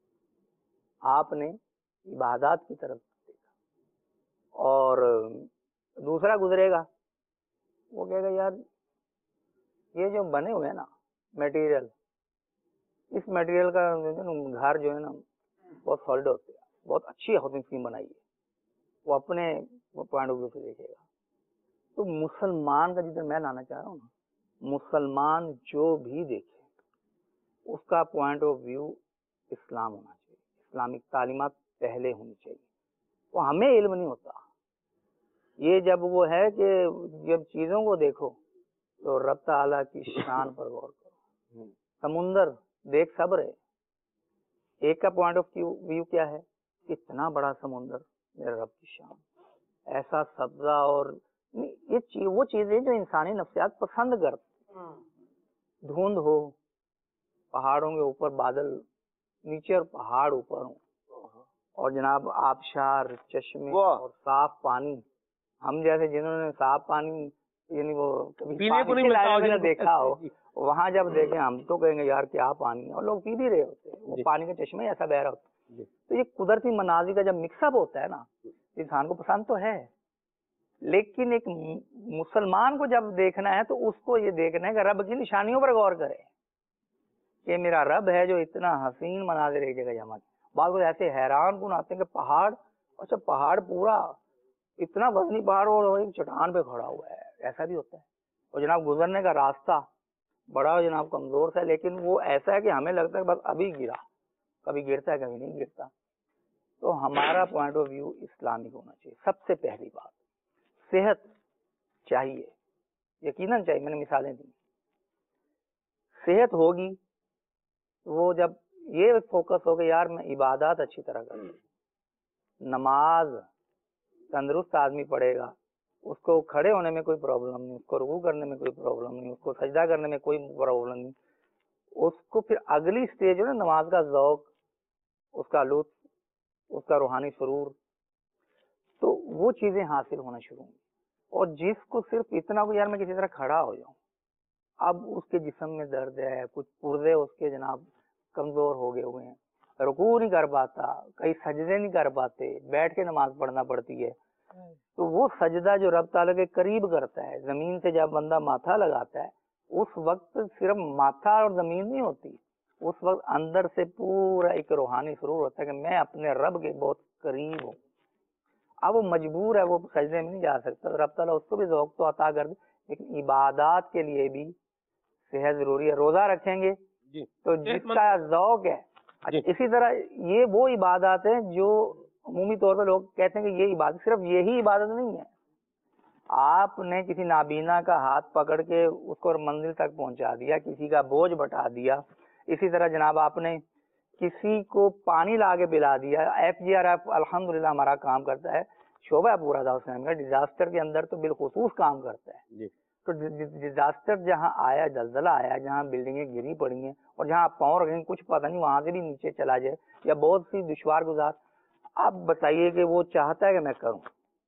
آپ نے عبادات کی طرف دیکھا. اور دوسرا گزرے گا وہ کہے گا یار یہ جو بنے ہوئے ہیں نا میٹیریل، اس میٹیریل کا گھر جو ہے نا بہت سالڈ ہوتے ہیں، بہت اچھی ہاؤسنگ اسکیم بنائی ہے. وہ اپنے پوائنٹ آف ویو سے دیکھے گا. تو مسلمان کا جدھر میں لانا چاہ رہا ہوں نا، مسلمان جو بھی دیکھے اس کا پوائنٹ آف ویو اسلام ہونا چاہیے، اسلامک تعلیمات پہلے ہونی چاہیے. وہ ہمیں علم نہیں ہوتا. یہ جب وہ ہے کہ جب چیزوں کو دیکھو تو رب تعالیٰ کی شان پر غور کرو. سمندر دیکھ سب رہے، ایک کا پوائنٹ آف ویو کیا ہے، اتنا بڑا سمندر میرے رب کی شان، ایسا سبزہ، اور یہ چیز وہ چیزیں جو انسانی نفسیات پسند کرتے. دھند ہو، پہاڑوں کے اوپر بادل نیچے اور پہاڑ اوپر ہوں، اور جناب آبشار، چشمے اور صاف پانی. ہم جیسے جنہوں نے صاف پانی یعنی وہ کبھی دیکھا ہو وہاں جب دیکھیں ہم تو کہیں گے یار کیا پانی ہے، اور لوگ پی بھی رہے ہوتے ہیں، وہ جی پانی کا چشمہ ہی ایسا بہ رہا ہوتا ہے. جی تو یہ قدرتی مناظر کا جب مکس اپ ہوتا ہے نا، انسان کو پسند تو ہے، لیکن ایک مسلمان کو جب دیکھنا ہے تو اس کو یہ دیکھنا ہے کہ رب کی نشانیوں پر غور کرے کہ میرا رب ہے جو اتنا حسین مناظر ایک جگہ جمع. بعض لوگ ایسے حیران کن آتے ہیں کہ پہاڑ، اچھا پہاڑ پورا اتنا وزنی پہاڑ اور ایک چٹان پہ کھڑا ہوا ہے، ایسا بھی ہوتا ہے. اور جناب گزرنے کا راستہ بڑا جناب کمزور تھا، لیکن وہ ایسا ہے کہ ہمیں لگتا ہے بس ابھی گرا، کبھی گرتا ہے کبھی نہیں گرتا. تو ہمارا پوائنٹ آف ویو اسلامک ہونا چاہیے. سب سے پہلی بات صحت چاہیے، یقیناً چاہیے. میں نے مثالیں دی. صحت ہوگی وہ جب یہ فوکس ہو کہ یار میں عبادات اچھی طرح کروں، نماز تندرست آدمی پڑھے گا، اس کو کھڑے ہونے میں کوئی پرابلم نہیں، اس کو رکوع کرنے میں کوئی پرابلم نہیں، اس کو سجدہ کرنے میں کوئی پرابلم نہیں. اس کو پھر اگلی سٹیج ہے نا نماز کا ذوق، اس کا لطف، اس کا روحانی سرور، تو وہ چیزیں حاصل ہونا شروع ہوں. اور جس کو صرف اتنا کو یار میں کسی طرح کھڑا ہو جاؤں، اب اس کے جسم میں درد ہے، کچھ پرزے اس کے جناب کمزور ہو گئے ہوئے ہیں، رکوع نہیں کر پاتا، کئی سجدے نہیں کر پاتے، بیٹھ کے نماز پڑھنا پڑتی ہے. تو وہ سجدہ جو رب تعالیٰ کے قریب کرتا ہے، زمین سے جب بندہ ماتھا لگاتا ہے، اس وقت صرف ماتھا اور زمین نہیں ہوتی، اس وقت اندر سے پورا ایک روحانی سرور ہوتا ہے کہ میں اپنے رب کے بہت قریب ہوں. اب وہ مجبور ہے، وہ سجدے میں نہیں جا سکتا، رب تعالیٰ اس کو بھی ذوق تو عطا کر دے. لیکن عبادات کے لیے بھی صحت ضروری ہے. روزہ رکھیں گے جی تو جس کا ذوق ہے. جی اسی طرح یہ وہ عبادات ہیں جو عمومی طور پہ لوگ کہتے ہیں کہ یہ عبادت، صرف یہی عبادت نہیں ہے. آپ نے کسی نابینا کا ہاتھ پکڑ کے اس کو منزل تک پہنچا دیا، کسی کا بوجھ بٹا دیا. اسی طرح جناب آپ نے کسی کو پانی لا کے پلا دیا. ایف جی آر ایف الحمدللہ ہمارا کام کرتا ہے، شعبہ پورا تھا اس میں ڈیزاسٹر کے اندر تو بالخصوص کام کرتا ہے. جی تو ڈیزاسٹر جہاں آیا، زلزلہ آیا، جہاں بلڈنگیں گری پڑی ہیں اور جہاں آپ پاؤں رکھیں کچھ پتہ نہیں وہاں سے بھی نیچے چلا جائے، یا بہت سی دشوار گزار، آپ بتائیے کہ وہ چاہتا ہے کہ میں کروں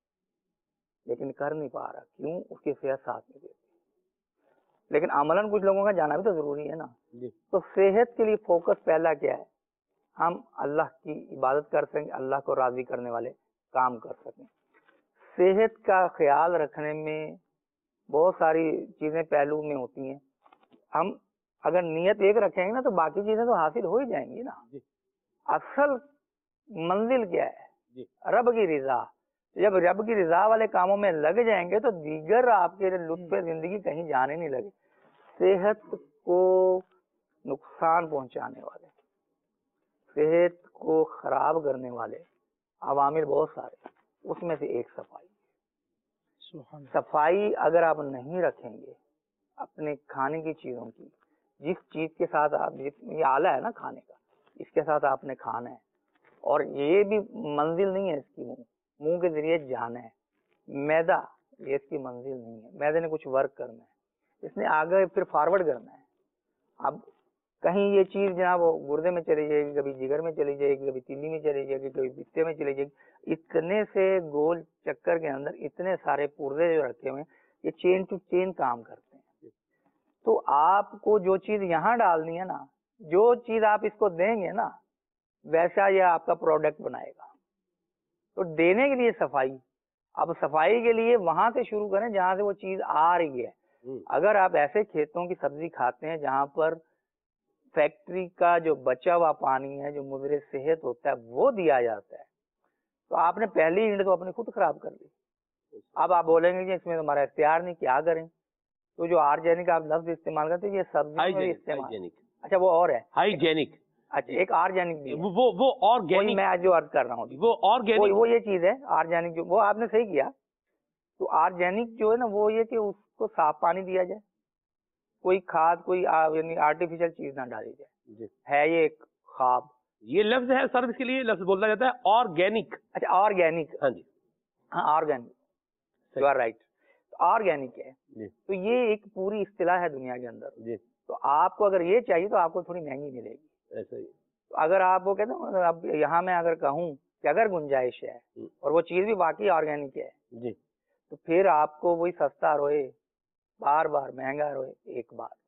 لیکن کر نہیں پا رہا. کیوں؟ اس کی صحت ساتھ نہیں دیتی. لیکن عملاً کچھ لوگوں کا جانا بھی تو ضروری ہے نا. جی تو صحت کے لیے فوکس پہلا کیا ہے؟ ہم اللہ کی عبادت کر سکیں، اللہ کو راضی کرنے والے کام کر سکیں. صحت کا خیال رکھنے میں بہت ساری چیزیں پہلو میں ہوتی ہیں. ہم اگر نیت ایک رکھیں گے نا تو باقی چیزیں تو حاصل ہو ہی جائیں گی نا. جی اصل منزل کیا ہے؟ جی رب کی رضا. جب رب کی رضا والے کاموں میں لگ جائیں گے تو دیگر آپ کے لطف زندگی کہیں جانے نہیں لگے. صحت کو نقصان پہنچانے والے، صحت کو خراب کرنے والے عوامل بہت سارے، اس میں سے ایک صفائی. صفائی اگر آپ نہیں رکھیں گے اپنے کھانے کی چیزوں کی، جس چیز کے ساتھ آپ، یہ آلہ ہے نا کھانے کا، اس کے ساتھ آپ نے کھانا ہے، اور یہ بھی منزل نہیں ہے اس کی، منہ منہ کے ذریعے جانا ہے. میدا یہ اس کی منزل نہیں ہے. میدے نے کچھ ورک کرنا ہے، اس نے آگے پھر فارورڈ کرنا ہے. اب کہیں یہ چیز جناب گردے میں چلی جائے گی، کبھی جگر میں چلی جائے گی، کبھی تیلی میں چلی جائے گی، کبھی پستے میں چلی جائے گی. اتنے سے گول چکر کے اندر اتنے سارے پرزے جو رکھے ہوئے ہیں، یہ چین ٹو چین کام کرتے ہیں. تو آپ کو جو چیز یہاں ڈالنی ہے نا، جو چیز آپ اس کو دیں گے نا ویسا یہ آپ کا پروڈکٹ بنائے گا. تو دینے کے لیے صفائی. اب صفائی کے لیے وہاں سے شروع کریں جہاں سے وہ چیز آ رہی ہے. اگر آپ ایسے کھیتوں کی سبزی کھاتے ہیں جہاں پر فیکٹری کا جو بچا ہوا پانی ہے جو مضر صحت ہوتا ہے وہ دیا جاتا ہے، تو آپ نے پہلی اینڈ تو اپنی خود خراب کر لی. اب آپ بولیں گے کہ اس میں ہمارا اختیار نہیں، کیا کریں؟ تو جو آرگینک آپ لفظ استعمال کرتے ہیں یہ سبزی میں استعمال. اچھا وہ اور ہے ہائیجینک. اچھا ایک آرگینک بھی ہے، وہ وہ آرگینک میں جو عرض کر رہا ہوں وہ آرگینک وہ یہ چیز ہے آرگینک، جو وہ آپ نے صحیح کیا. تو آرگینک جو ہے نا وہ یہ کہ اس کو صاف پانی دیا جائے، کوئی کھاد کوئی یعنی آرٹیفیشل چیز نہ ڈالی جائے. ہے یہ ایک خواب. یہ لفظ ہے سر، اس کے لیے لفظ بولا جاتا ہے آرگینک. اچھا آرگینک. ہاں جی ہاں organic, you are right. Organic ہے تو یہ ایک پوری اصطلاح ہے دنیا کے اندر. جی تو آپ کو اگر یہ چاہیے تو آپ کو تھوڑی مہنگی ملے گی. ایسا ہی. تو اگر آپ وہ کہتے ہیں اب یہاں میں اگر کہوں کہ اگر گنجائش ہے اور وہ چیز بھی واقعی آرگینک ہے جی تو پھر آپ کو وہی سستا روئے، بار بار مہنگا روئے ایک بار.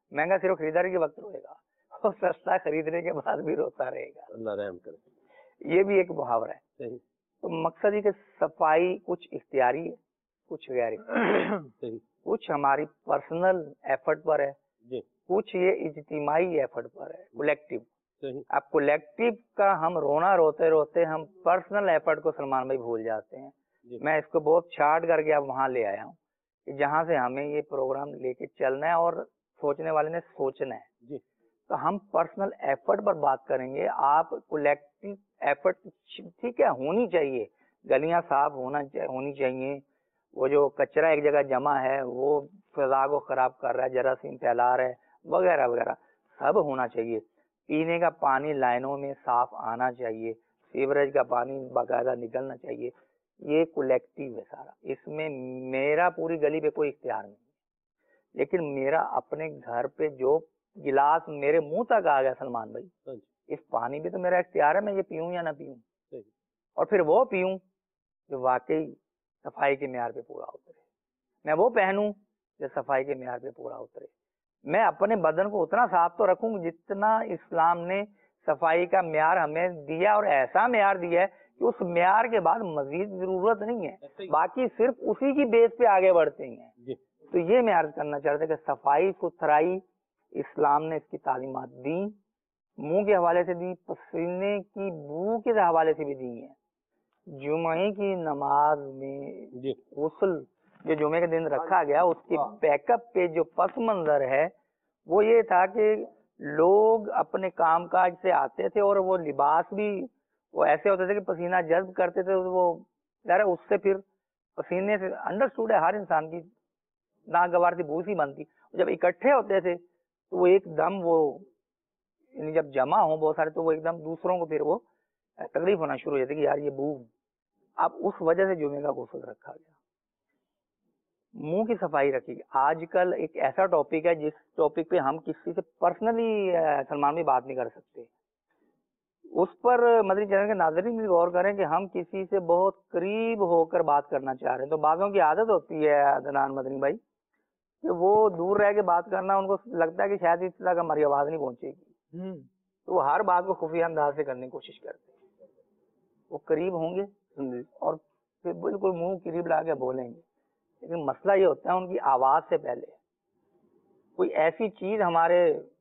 महंगा सिर्फ खरीदारी के वक्त रोएगा और सस्ता खरीदने के बाद भी रोता रहेगा। अल्लाह रहम करे। ये भी एक मुहावरा है। सही तो मकसद ये कि सफाई कुछ इख्तियारी है, कुछ गैर इख्तियारी, सही कुछ हमारी पर्सनल एफर्ट पर है, जी कुछ ये इज्तिमाई एफर्ट पर है, कलेक्टिव। सही अब कलेक्टिव का हम रोना रोते रोते हम पर्सनल एफर्ट को सलमान भाई भूल जाते हैं। जी मैं इसको बहुत छाट करके अब वहां ले आया हूँ कि जहाँ से हमें ये प्रोग्राम लेके चलना है और सोचने वाले ने सोचना है। जी तो हम पर्सनल एफर्ट पर बात करेंगे। आप कलेक्टिव एफर्ट ठीक है होनी चाहिए, गलियां साफ होना चाहिए होनी चाहिए। वो जो कचरा एक जगह जमा है वो फिजा को खराब कर रहा है, जरासीम फैला रहा है, वगैरह वगैरह सब होना चाहिए। पीने का पानी लाइनों में साफ आना चाहिए, सीवरेज का पानी बाकायदा निकलना चाहिए। ये कलेक्टिव है सारा, इसमें मेरा पूरी गली पे कोई इख्तियार नहीं, लेकिन मेरा अपने घर पे जो गिलास मेरे मुंह तक आ गया सलमान भाई, हाँ जी, इस पानी पे तो मेरा इख्तियार है मैं ये पीऊं या ना पीऊं, सही और फिर वो पीऊं जो वाकई सफाई के म्यार पे पूरा उतरे। मैं वो पहनूं जो सफाई के म्यार पे पूरा उतरे। मैं अपने बदन को उतना साफ तो रखूं जितना इस्लाम ने सफाई का म्यार हमें दिया, और ऐसा म्यार दिया है कि उस म्यार के बाद मजीद जरूरत नहीं है, ऐसे ही। बाकी सिर्फ उसी की बेस पे आगे बढ़ते हैं। जी तो ये मैं अर्ज करना चाहता कि सफाई सुथराई इस्लाम ने इसकी तालीमात दी, मुंह के हवाले से दी, पसीने की बू के हवाले से भी दी है। जुमे की नमाज में जी गुस्ल जो जुमे के दिन रखा गया उसके बैकअप पे जो पस मंजर है वो ये था कि लोग अपने कामकाज से आते थे और वो लिबास भी वो ऐसे होते थे कि पसीना जज्ब करते थे, वो यार उससे फिर पसीने से अंडरस्टूड है हर इंसान की नागवार सी बू सी बनती। जब इकट्ठे होते थे तो वो एकदम वो यानी जब जमा हो बहुत सारे तो वो एकदम दूसरों को फिर वो तकलीफ होना शुरू हो जाती कि यार ये बू। अब उस वजह से जुमे का गुस्ल रखा गया, मुंह की सफाई रखी। आजकल एक ऐसा टॉपिक है जिस टॉपिक पे हम किसी से पर्सनली सलमान भी बात नहीं कर सकते, उस पर मदनी चैनल के नाज़रीन भी गौर करें कि हम किसी से बहुत करीब होकर बात करना चाह रहे हैं। तो बातों की आदत होती है अदनान मदनी भाई कि वो दूर रह के बात करना, उनको लगता है कि शायद इस तक हमारी आवाज नहीं पहुंचेगी, तो वो हर बात को खुफिया अंदाज से करने की कोशिश करते हैं। वो करीब होंगे और फिर बिल्कुल मुंह करीब ला के बोलेंगे, लेकिन मसला ये होता है उनकी आवाज से पहले कोई ऐसी चीज हमारे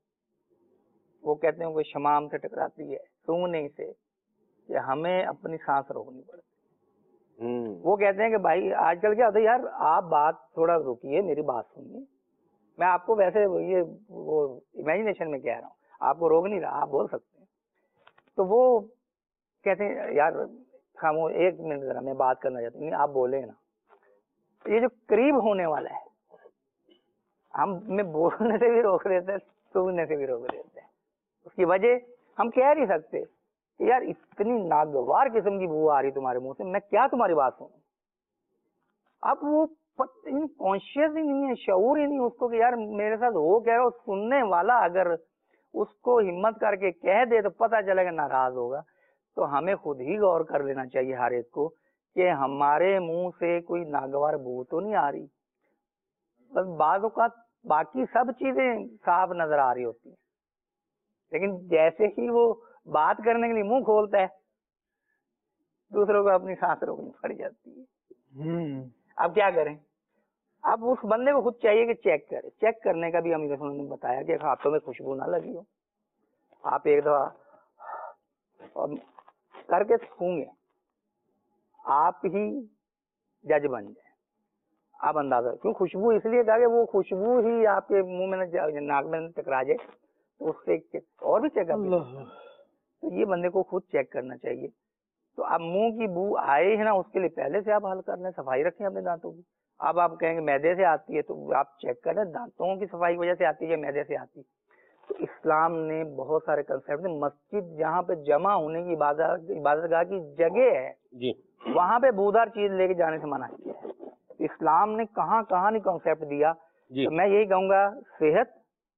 वो कहते हैं कोई शमाम से टकराती है सूंघने से कि हमें अपनी सांस रोकनी पड़ती है। वो कहते हैं कि भाई आजकल क्या होता है यार आप बात थोड़ा रुकिए, मेरी बात सुनिए, मैं आपको वैसे ये वो इमेजिनेशन में कह रहा हूँ, आपको रोक नहीं रहा, आप बोल सकते हैं। तो वो कहते हैं यार खामोश एक मिनट जरा मैं बात करना चाहती हूँ, नहीं आप बोले ना। ये जो करीब होने वाला है हम में बोलने से भी रोक देते हैं, सुनने से भी रोक देते हैं। उसकी वजह हम कह नहीं सकते कि यार इतनी नागवार किस्म की बू आ रही तुम्हारे मुंह से, मैं क्या तुम्हारी बात सुनूं। अब वो कॉन्शियस ही नहीं है, शऊर ही नहीं उसको कि यार मेरे साथ वो कह रहा हो। सुनने वाला अगर उसको हिम्मत करके कह दे तो पता चलेगा नाराज होगा। तो हमें खुद ही गौर कर लेना चाहिए हर एक को कि हमारे मुंह से कोई नागवार बू तो नहीं आ रही, बस बातों का बाकी सब चीजें साफ नजर आ रही होती है, लेकिन जैसे ही वो बात करने के लिए मुंह खोलता है दूसरों को अपनी सांस रोकनी पड़ जाती है। अब क्या करें, अब उस बंदे को खुद चाहिए कि चेक करे। चेक करने का भी हम रसूल ने बताया कि हाथों में खुशबू ना लगी हो, आप एक दफा और करके सूंघे, आप ही जज बन जाए। आप अंदाजा क्यों खुशबू इसलिए कहा कि वो खुशबू ही आपके मुंह में नाक में टकरा जाए तो उससे और भी चेकअप। तो ये बंदे को खुद चेक करना चाहिए। तो अब मुंह की बू आए है ना, उसके लिए पहले से आप हल कर लें, सफाई रखें अपने दांतों की। अब आप कहेंगे मैदे से आती है तो आप चेक करें दांतों की सफाई की वजह से आती है मैदे से आती है। तो इस्लाम ने बहुत सारे कंसेप्ट, मस्जिद जहाँ पे जमा होने की इबादत इबादतगाह की जगह है जी, वहां पे बूदार चीज लेके जाने से मना किया है। इस्लाम ने कहाँ कहाँ नहीं कॉन्सेप्ट दिया। तो मैं यही कहूंगा सेहत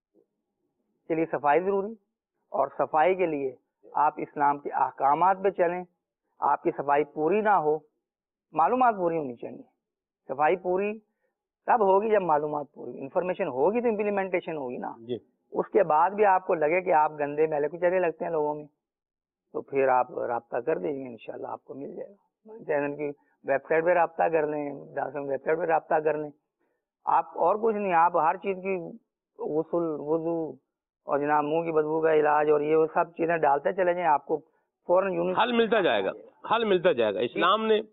के लिए सफाई जरूरी, और सफाई के लिए आप इस्लाम के अहकामात पे चलें। आपकी सफाई पूरी ना हो, मालूमात पूरी होनी चाहिए, सफाई पूरी تب ہوگی جب معلومات پوری انفارمیشن ہوگی تو امپلیمنٹیشن ہوگی نا. جی اس کے بعد بھی آپ کو لگے کہ آپ گندے میلے کچرے لگتے ہیں لوگوں میں تو پھر آپ رابطہ کر دیجیے گے، انشاءاللہ آپ کو مل جائے گا. چینل کی ویب سائٹ پہ رابطہ کر لیں، داسم ویب سائٹ پہ رابطہ کر لیں. آپ اور کچھ نہیں، آپ ہر چیز کی غسل وضو اور جناب منہ کی بدبو کا علاج اور یہ وہ سب چیزیں ڈالتے چلے جائیں، آپ کو فوراً یونٹ حل ملتا جائے گا، حل ملتا جائے گا. اسلام نے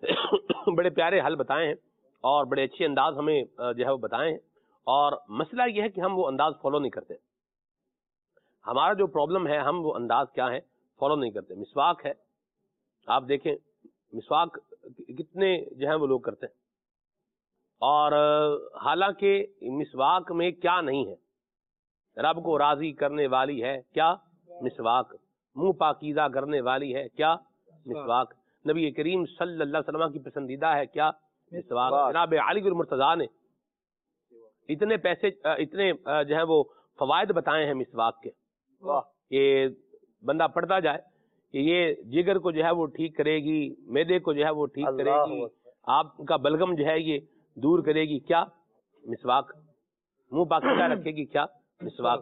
بڑے پیارے حل بتائے ہیں اور بڑے اچھے انداز ہمیں جو ہے وہ بتائے ہیں، اور مسئلہ یہ ہے کہ ہم وہ انداز فالو نہیں کرتے. ہمارا جو پرابلم ہے، ہم وہ انداز کیا ہے فالو نہیں کرتے. مسواک ہے، آپ دیکھیں مسواک کتنے جو ہیں وہ لوگ کرتے ہیں، اور حالانکہ مسواک میں کیا نہیں ہے، رب کو راضی کرنے والی ہے کیا؟ مسواک. منہ پاکیزہ کرنے والی ہے کیا؟ مسواک. نبی کریم صلی اللہ علیہ وسلم کی پسندیدہ ہے کیا؟ مسواک. جناب علی المرتضیٰ نے اتنے پیسے اتنے جو ہے وہ فوائد بتائے ہیں مسواک کے کہ بندہ پڑھتا جائے کہ یہ جگر کو جو ہے وہ ٹھیک کرے گی، معدے کو جو ہے وہ ٹھیک کرے گی، آپ کا بلغم جو ہے یہ دور کرے گی کیا؟ مسواک. منہ پاکیزہ رکھے گی کیا؟ مسواک.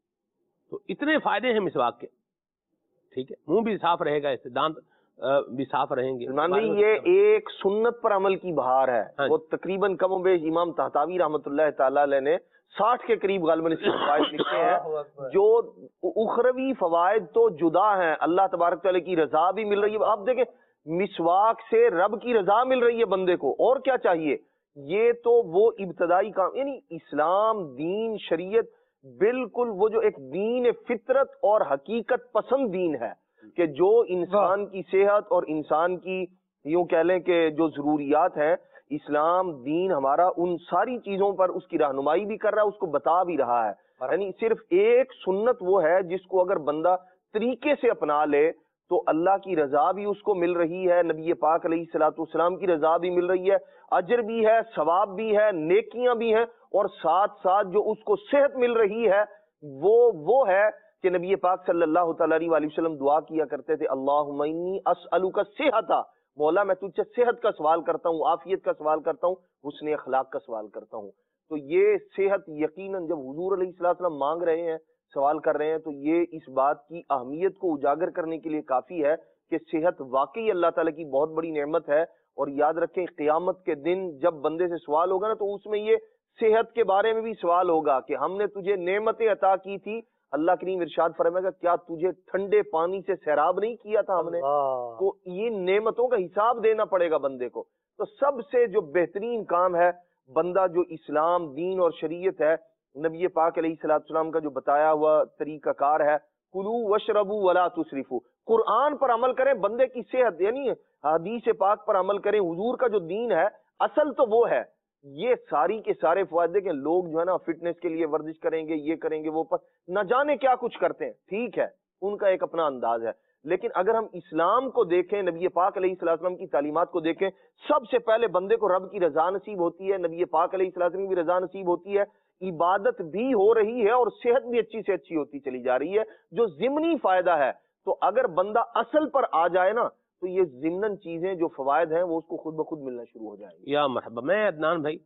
تو اتنے فائدے ہیں مسواک کے. ٹھیک ہے، منہ بھی صاف رہے گا، اس سے دانت بھی صاف رہیں گے. سلمان بھائی یہ ایک سنت پر عمل کی بہار ہے. وہ تقریباً کم و بیش امام طحطاوی رحمۃ اللہ تعالی علیہ نے ساٹھ کے قریب غالباً اس کے فوائد لکھے ہیں، جو اخروی فوائد تو جدا ہیں. اللہ تبارک تعالیٰ کی رضا بھی مل رہی ہے. آپ دیکھیں مسواک سے رب کی رضا مل رہی ہے بندے کو، اور کیا چاہیے. یہ تو وہ ابتدائی کام، یعنی اسلام دین شریعت بالکل وہ جو ایک دین فطرت اور حقیقت پسند دین ہے کہ جو انسان کی صحت اور انسان کی یوں کہہ لیں کہ جو ضروریات ہیں، اسلام دین ہمارا ان ساری چیزوں پر اس کی رہنمائی بھی کر رہا ہے، اس کو بتا بھی رہا ہے. یعنی صرف ایک سنت وہ ہے جس کو اگر بندہ طریقے سے اپنا لے تو اللہ کی رضا بھی اس کو مل رہی ہے، نبی پاک علیہ الصلوۃ والسلام کی رضا بھی مل رہی ہے، اجر بھی ہے، ثواب بھی ہے، نیکیاں بھی ہیں، اور ساتھ ساتھ جو اس کو صحت مل رہی ہے وہ وہ ہے کہ نبی پاک صلی اللہ تعالی علیہ وآلہ وسلم دعا کیا کرتے تھے، اللہم انی اسألک الصحۃ، مولا میں تجھ سے صحت کا سوال کرتا ہوں، عافیت کا سوال کرتا ہوں، حسن اخلاق کا سوال کرتا ہوں. تو یہ صحت یقیناً جب حضور علیہ الصلوۃ والسلام مانگ رہے ہیں، سوال کر رہے ہیں، تو یہ اس بات کی اہمیت کو اجاگر کرنے کے لیے کافی ہے کہ صحت واقعی اللہ تعالیٰ کی بہت بڑی نعمت ہے. اور یاد رکھیں قیامت کے دن جب بندے سے سوال ہوگا نا تو اس میں یہ صحت کے بارے میں بھی سوال ہوگا کہ ہم نے تجھے نعمتیں عطا کی تھی، اللہ کریم ارشاد فرمائے گا کیا تجھے ٹھنڈے پانی سے سیراب نہیں کیا تھا ہم نے؟ تو یہ نعمتوں کا حساب دینا پڑے گا بندے کو. تو سب سے جو بہترین کام ہے بندہ جو اسلام دین اور شریعت ہے، نبی پاک علیہ الصلوۃ والسلام کا جو بتایا ہوا طریقہ کار ہے، کلو وشربو ولا تسرفو، قرآن پر عمل کریں، بندے کی صحت یعنی حدیث پاک پر عمل کریں، حضور کا جو دین ہے اصل تو وہ ہے. یہ ساری کے سارے فوائد دیکھیں، لوگ جو ہے نا فٹنس کے لیے ورزش کریں گے، یہ کریں گے، وہ پر نہ جانے کیا کچھ کرتے ہیں، ٹھیک ہے ان کا ایک اپنا انداز ہے. لیکن اگر ہم اسلام کو دیکھیں، نبی پاک علیہ الصلوۃ والسلام کی تعلیمات کو دیکھیں، سب سے پہلے بندے کو رب کی رضا نصیب ہوتی ہے، نبی پاک علیہ الصلوۃ والسلام کی بھی رضا نصیب ہوتی ہے، عبادت بھی ہو رہی ہے اور صحت بھی اچھی سے اچھی ہوتی چلی جا رہی ہے، جو ضمنی فائدہ ہے. تو اگر بندہ اصل پر آ جائے نا تو یہ ضمناً چیزیں جو فوائد ہیں وہ اس کو خود بخود ملنا شروع ہو جائیں گی. یا مرحبا. میں عدنان بھائی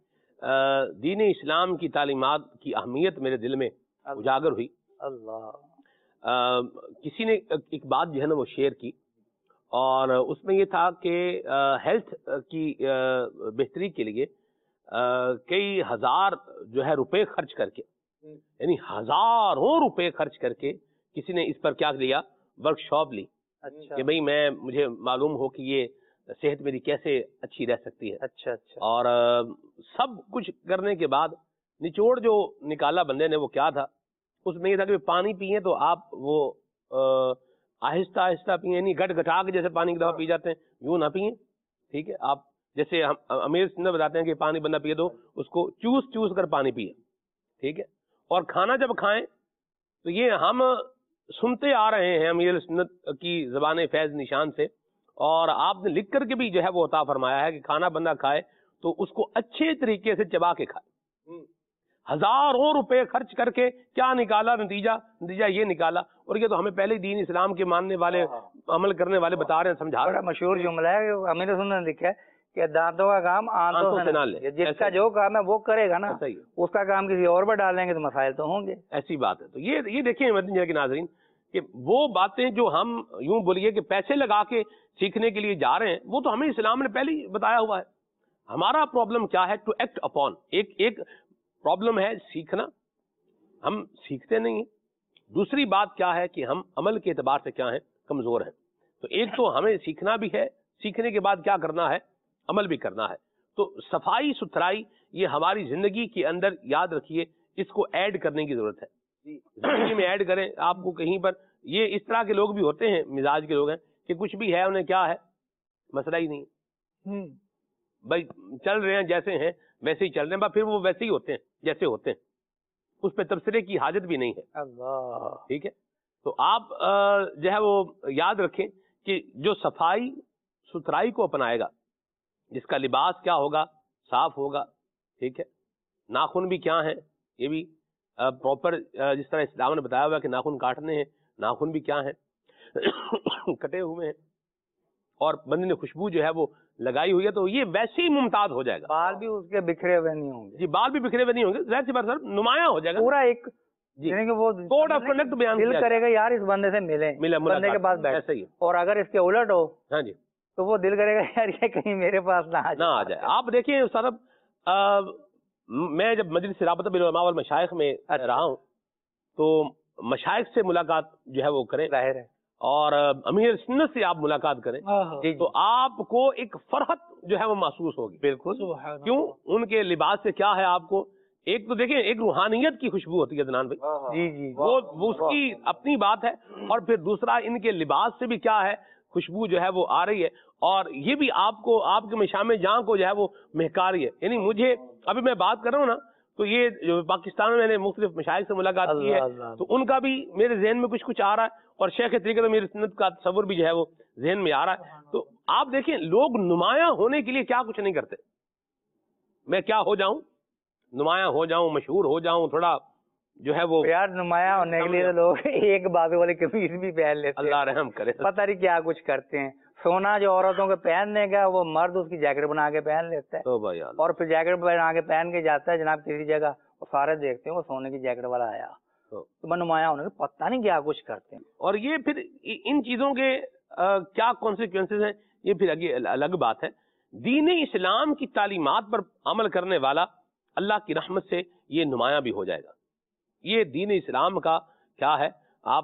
دین اسلام کی تعلیمات کی اہمیت میرے دل میں اجاگر ہوئی. اللہ کسی نے ایک بات جو ہے نا وہ شیئر کی، اور اس میں یہ تھا کہ ہیلتھ کی بہتری کے لیے کئی ہزار جو ہے روپے خرچ کر کے، یعنی ہزاروں روپے خرچ کر کے کسی نے اس پر کیا لیا، ورک شاپ لی کہ بھئی میں مجھے معلوم ہو کہ یہ صحت میری کیسے اچھی رہ سکتی ہے. اچھا اچھا اور سب کچھ کرنے کے بعد نچوڑ جو نکالا بندے نے وہ کیا تھا، اس میں یہ تھا کہ پانی پیئیں تو آپ وہ آہستہ آہستہ پیئیں، یعنی گٹ گٹا کے جیسے پانی کی دفعہ پی جاتے ہیں یوں نہ پیئیں. ٹھیک ہے، آپ جیسے ہم امیر سنت بتاتے ہیں کہ پانی بندہ پیے تو اس کو چوس چوس کر پانی پیے. ٹھیک ہے، اور کھانا جب کھائیں تو یہ ہم سنتے آ رہے ہیں امیر سنت کی زبان فیض نشان سے، اور آپ نے لکھ کر کے بھی جو ہے وہ عطا فرمایا ہے کہ کھانا بندہ کھائے تو اس کو اچھے طریقے سے چبا کے کھائے. ہزاروں روپے خرچ کر کے کیا نکالا نتیجہ؟ نتیجہ یہ نکالا، اور یہ تو ہمیں پہلے دین اسلام کے ماننے والے عمل کرنے والے بتا رہے ہیں، سمجھا رہے ہیں. بڑا مشہور جملہ ہے امیر سنت نے لکھا ہے کہ دانتوں کا کام آنتوں سے نہ لے، جس کا جو کام ہے وہ کرے گا نا، اس کا کام کسی اور پر ڈالیں گے تو مسائل تو ہوں گے. ایسی بات ہے. تو یہ یہ دیکھیں مدنی کے ناظرین کہ وہ باتیں جو ہم یوں بولیے کہ پیسے لگا کے سیکھنے کے لیے جا رہے ہیں، وہ تو ہمیں اسلام نے پہلے ہی بتایا ہوا ہے. ہمارا پرابلم کیا ہے؟ To act upon. ایک ایک پرابلم ہے سیکھنا، ہم سیکھتے نہیں ہیں. دوسری بات کیا ہے کہ ہم عمل کے اعتبار سے کیا ہیں؟ کمزور ہیں. تو ایک تو ہمیں سیکھنا بھی ہے، سیکھنے کے بعد کیا کرنا ہے؟ عمل بھی کرنا ہے. تو صفائی ستھرائی یہ ہماری زندگی کے اندر یاد رکھیے، اس کو ایڈ کرنے کی ضرورت ہے. زندگی میں ایڈ کریں. آپ کو کہیں پر یہ اس طرح کے لوگ بھی ہوتے ہیں، مزاج کے لوگ ہیں کہ کچھ بھی ہے انہیں کیا ہے مسئلہ ہی نہیں، بھائی چل رہے ہیں جیسے ہیں ویسے ہی چل رہے ہیں، پھر وہ ویسے ہی ہوتے ہیں جیسے ہوتے ہیں، اس پہ تبصرے کی حاجت بھی نہیں ہے. اللہ ٹھیک ہے. تو آپ جو ہے وہ یاد رکھیں کہ جو صفائی ستھرائی کو اپنائے گا، جس کا لباس کیا ہوگا؟ صاف ہوگا. ٹھیک ہے. ناخن بھی کیا ہیں؟ یہ بھی پراپر، جس طرح اسلام نے بتایا ہوا کہ ناخن کاٹنے ہیں، ناخن بھی کیا ہیں؟ کٹے ہوئے ہیں. اور بندے نے خوشبو جو ہے وہ لگائی ہوئی ہے، تو یہ ویسے ہی ممتاز ہو جائے گا. بال بھی اس کے بکھرے ہوئے نہیں ہوں گے. جی بال بھی بکھرے ہوئے نہیں ہوں گے، ظاہر سی بات سر نمایاں ہو جائے گا پورا ایک یعنی کہ وہ کوڈ آف کنڈکٹ بیان دل کرے گا یار اس بندے سے ملیں، بندے کے پاس بیٹھ. ایسا ہی ہے. اور اگر اس کے الٹ ہو ہاں جی تو وہ دل کرے گا یار یہ کہیں میرے پاس نہ نہ آ جائے. آپ دیکھیں صاحب، میں جب مجلس رابطہ بین العلماء والمشائخ میں رہا ہوں تو مشائخ سے ملاقات جو ہے وہ کریں، ظاہر ہے، اور امیر سنت سے آپ ملاقات کریں تو آپ کو ایک فرحت جو ہے وہ محسوس ہوگی. بالکل. کیوں؟ ان کے لباس سے کیا ہے آپ کو ایک تو دیکھیں ایک روحانیت کی خوشبو ہوتی ہے عدنان بھائی. جی جی وہ اس کی اپنی بات ہے. اور پھر دوسرا ان کے لباس سے بھی کیا ہے خوشبو جو ہے وہ آ رہی ہے، اور یہ بھی آپ کو آپ کے مشام جاں کو جو ہے وہ مہکا رہی ہے. یعنی مجھے ابھی میں بات کر رہا ہوں نا، تو یہ جو پاکستان میں میں نے مختلف مشائخ سے ملاقات کی ہے تو ان کا بھی میرے ذہن میں کچھ کچھ آ رہا ہے، اور شیخ طریقت امیر سنت کا تصور بھی جو ہے وہ ذہن میں آ رہا ہے. تو آپ دیکھیں لوگ نمایاں ہونے کے لیے کیا کچھ نہیں کرتے. میں کیا ہو جاؤں؟ نمایاں ہو جاؤں، مشہور ہو جاؤں، تھوڑا جو ہے وہ یار نمایاں ہونے کے لیے لوگ ایک بازو والی قمیض بھی پہن لیتے ہیں. اللہ رحم کرے. پتہ نہیں کیا کچھ کرتے ہیں. سونا جو عورتوں کے پہننے کا وہ مرد اس کی جیکٹ بنا کے پہن لیتا ہے، تو بھائی اور پھر جیکٹ بنا کے پہن کے جاتا ہے جناب کسی جگہ، وہ سارے دیکھتے ہیں وہ سونے کی جیکٹ والا آیا. تو نمایاں ہونے کے پتہ نہیں کیا کچھ کرتے ہیں. اور یہ پھر ان چیزوں کے کیا کانسیکوینسز ہیں یہ پھر الگ بات ہے. دین اسلام کی تعلیمات پر عمل کرنے والا اللہ کی رحمت سے یہ نمایاں بھی ہو جائے گا. یہ دین اسلام کا کیا ہے، آپ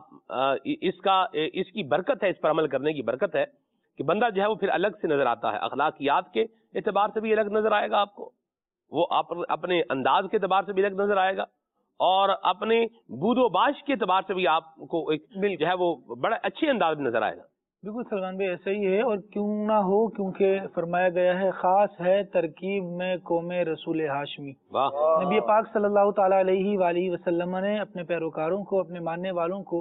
اس کا اس کی برکت ہے، اس پر عمل کرنے کی برکت ہے کہ بندہ جو ہے وہ پھر الگ سے نظر آتا ہے. اخلاقیات کے اعتبار سے بھی الگ نظر آئے گا آپ کو، وہ اپنے انداز کے اعتبار سے بھی الگ نظر آئے گا، اور اپنے بود و باش کے اعتبار سے بھی آپ کو ایک جو ہے وہ بڑا اچھے انداز میں نظر آئے گا. بالکل سلمان بھائی ایسا ہی ہے، اور کیوں نہ ہو کیونکہ فرمایا گیا ہے خاص ہے ترکیب میں قوم رسول ہاشمی. نبی پاک صلی اللہ تعالیٰ علیہ وآلہ وسلم نے اپنے پیروکاروں کو، اپنے ماننے والوں کو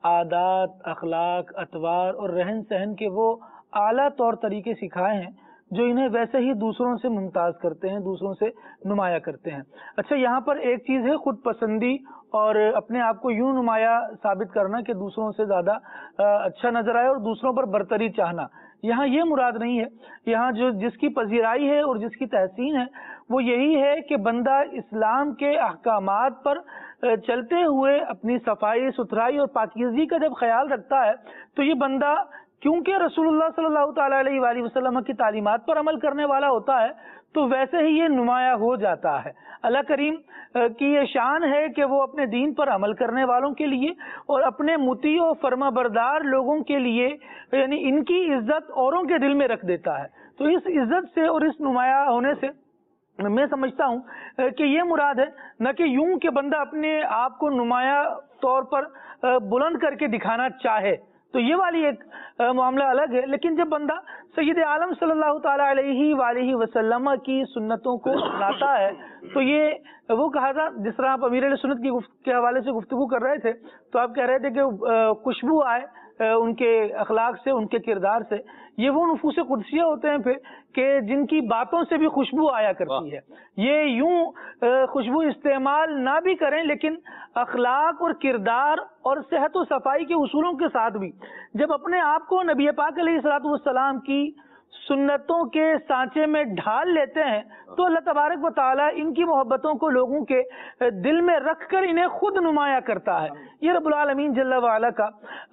عادات، اخلاق، اطوار اور رہن سہن کے وہ اعلیٰ طور طریقے سکھائے ہیں جو انہیں ویسے ہی دوسروں سے ممتاز کرتے ہیں، دوسروں سے نمایاں کرتے ہیں. اچھا یہاں پر ایک چیز ہے خود پسندی اور اپنے آپ کو یوں نمایاں ثابت کرنا کہ دوسروں سے زیادہ اچھا نظر آئے اور دوسروں پر برتری چاہنا. یہاں یہ مراد نہیں ہے. یہاں جو جس کی پذیرائی ہے اور جس کی تحسین ہے وہ یہی ہے کہ بندہ اسلام کے احکامات پر چلتے ہوئے اپنی صفائی ستھرائی اور پاکیزگی کا جب خیال رکھتا ہے تو یہ بندہ کیونکہ رسول اللہ صلی اللہ تعالیٰ علیہ وآلہ وسلم کی تعلیمات پر عمل کرنے والا ہوتا ہے تو ویسے ہی یہ نمایاں ہو جاتا ہے. اللہ کریم کی یہ شان ہے کہ وہ اپنے دین پر عمل کرنے والوں کے لیے اور اپنے مطیع و فرما بردار لوگوں کے لیے یعنی ان کی عزت اوروں کے دل میں رکھ دیتا ہے. تو اس عزت سے اور اس نمایاں ہونے سے میں سمجھتا ہوں کہ یہ مراد ہے، نہ کہ یوں کہ بندہ اپنے آپ کو نمایاں طور پر بلند کر کے دکھانا چاہے، تو یہ والی ایک معاملہ الگ ہے. لیکن جب بندہ سید عالم صلی اللہ تعالیٰ علیہ وآلہ وسلم کی سنتوں کو اپناتا ہے تو یہ وہ کہا تھا، جس طرح آپ امیر علیہ سنت کی کے حوالے سے گفتگو کر رہے تھے تو آپ کہہ رہے تھے کہ خوشبو آئے ان کے اخلاق سے، ان کے کردار سے. یہ وہ نفوس قدسیہ ہوتے ہیں پھر کہ جن کی باتوں سے بھی خوشبو آیا کرتی ہے. یہ یوں خوشبو استعمال نہ بھی کریں لیکن اخلاق اور کردار اور صحت و صفائی کے اصولوں کے ساتھ بھی جب اپنے آپ کو نبی پاک علیہ الصلوۃ والسلام کی سنتوں کے سانچے میں ڈھال لیتے ہیں تو اللہ تبارک و تعالیٰ ان کی محبتوں کو لوگوں کے دل میں رکھ کر انہیں خود نمایاں کرتا ہے. یہ رب العالمین جل وعلا کا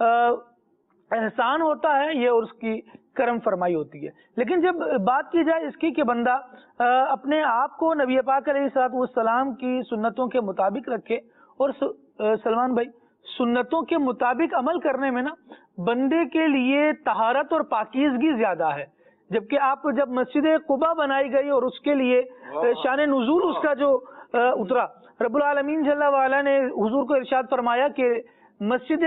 احسان ہوتا ہے یہ، اور اس کی کرم فرمائی ہوتی ہے. لیکن جب بات کی جائے اس کی کہ بندہ اپنے آپ کو نبی پاک علیہ الصلوۃ والسلام کی سنتوں کے مطابق رکھے، اور سلمان بھائی سنتوں کے مطابق عمل کرنے میں نا بندے کے لیے طہارت اور پاکیزگی زیادہ ہے. جبکہ آپ جب مسجد قباء بنائی گئی اور اس کے لیے شان نزول اس کا جو اترا، رب العالمین جل وعلا نے حضور کو ارشاد فرمایا کہ مسجد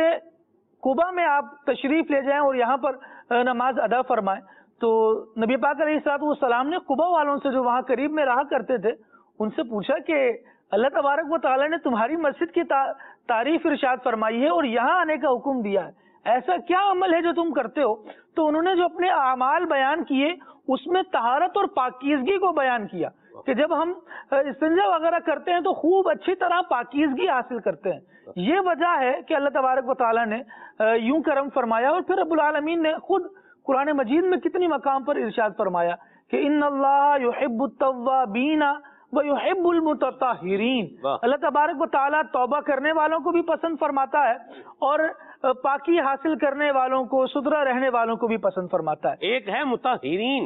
قباء میں آپ تشریف لے جائیں اور یہاں پر نماز ادا فرمائیں. تو نبی پاک علیہ الصلوۃ والسلام نے قباء والوں سے جو وہاں قریب میں رہا کرتے تھے ان سے پوچھا کہ اللہ تبارک و تعالیٰ نے تمہاری مسجد کی تعریف ارشاد فرمائی ہے اور یہاں آنے کا حکم دیا ہے، ایسا کیا عمل ہے جو تم کرتے ہو؟ تو انہوں نے جو اپنے اعمال بیان کیے اس میں طہارت اور پاکیزگی کو بیان کیا کہ جب ہم استنجا وغیرہ کرتے ہیں تو خوب اچھی طرح پاکیزگی حاصل کرتے ہیں. یہ وجہ ہے کہ اللہ تبارک و تعالیٰ نے یوں کرم فرمایا. اور پھر رب العالمین نے خود قرآن مجید میں کتنی مقام پر ارشاد فرمایا کہ ان اللہ یحب التوابین ویحب المتطہرین. اللہ تبارک و تعالیٰ توبہ کرنے والوں کو بھی پسند فرماتا ہے اور پاکی حاصل کرنے والوں کو، ستھرا رہنے والوں کو بھی پسند فرماتا ہے. ایک ہے متطہرین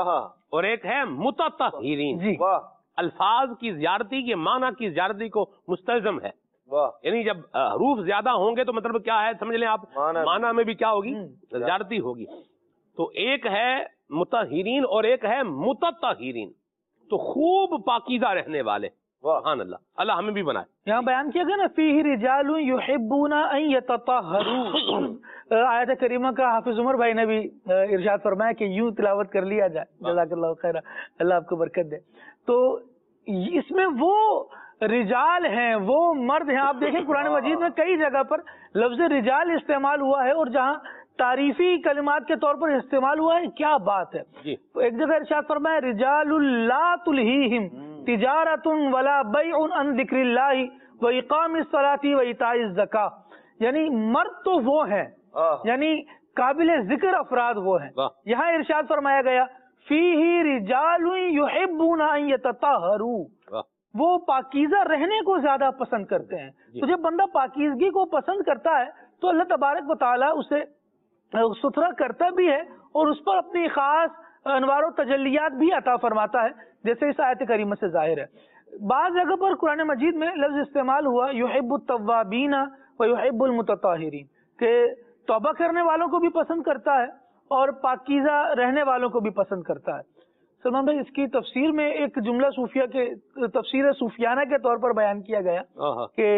اور ایک ہے متطہرین. جی الفاظ کی زیادتی کے معنی کی زیادتی کو مستلزم ہے. یعنی جب حروف زیادہ ہوں گے تو مطلب کیا ہے سمجھ لیں آپ، معنی میں بھی کیا ہوگی؟ زیادتی ہوگی. تو ایک ہے متطہرین اور ایک ہے متطہرین، تو خوب پاکیزہ رہنے والے. سبحان اللہ، اللہ ہمیں بھی بنائے. یہاں بیان کیا گیا نا فیہ رجال یحبون ان یتطہروا. آیت کریمہ کا حافظ عمر بھائی نے بھی ارشاد فرمایا کہ یوں تلاوت کر لیا جائے. جزاک اللہ خیر، اللہ آپ کو برکت دے. تو اس میں وہ رجال ہیں، وہ مرد ہیں. آپ دیکھیں قرآن مجید میں کئی جگہ پر لفظ رجال استعمال ہوا ہے اور جہاں تعریفی کلمات کے طور پر استعمال ہوا ہے. کیا بات ہے. ایک جگہ ارشاد فرمایا رجال لا تلہیہم تجارت ولا بیع عن ذکر اللہ واقام الصلاۃ وایتاء الزکاۃ. یعنی مرد تو وہ ہیں، یعنی قابل ذکر افراد وہ ہیں. یہاں ارشاد فرمایا گیا فیہ رجال یحبون ان یتطہروا، وہ پاکیزہ رہنے کو زیادہ پسند کرتے ہیں. تو جب بندہ پاکیزگی کو پسند کرتا ہے تو اللہ تبارک و تعالیٰ اسے ستھرا کرتا بھی ہے اور اس پر اپنی خاص انوار و تجلیات بھی عطا فرماتا ہے، جیسے اس آیت کریمہ سے ظاہر ہے. بعض جگہ پر قرآن مجید میں لفظ استعمال ہوا یحب التوابین ویحب المتطہرین، کہ توبہ کرنے والوں کو بھی پسند کرتا ہے اور پاکیزہ رہنے والوں کو بھی پسند کرتا ہے. سلمان بھائی اس کی تفسیر میں ایک جملہ صوفیہ کے تفسیر صوفیانہ کے طور پر بیان کیا گیا کہ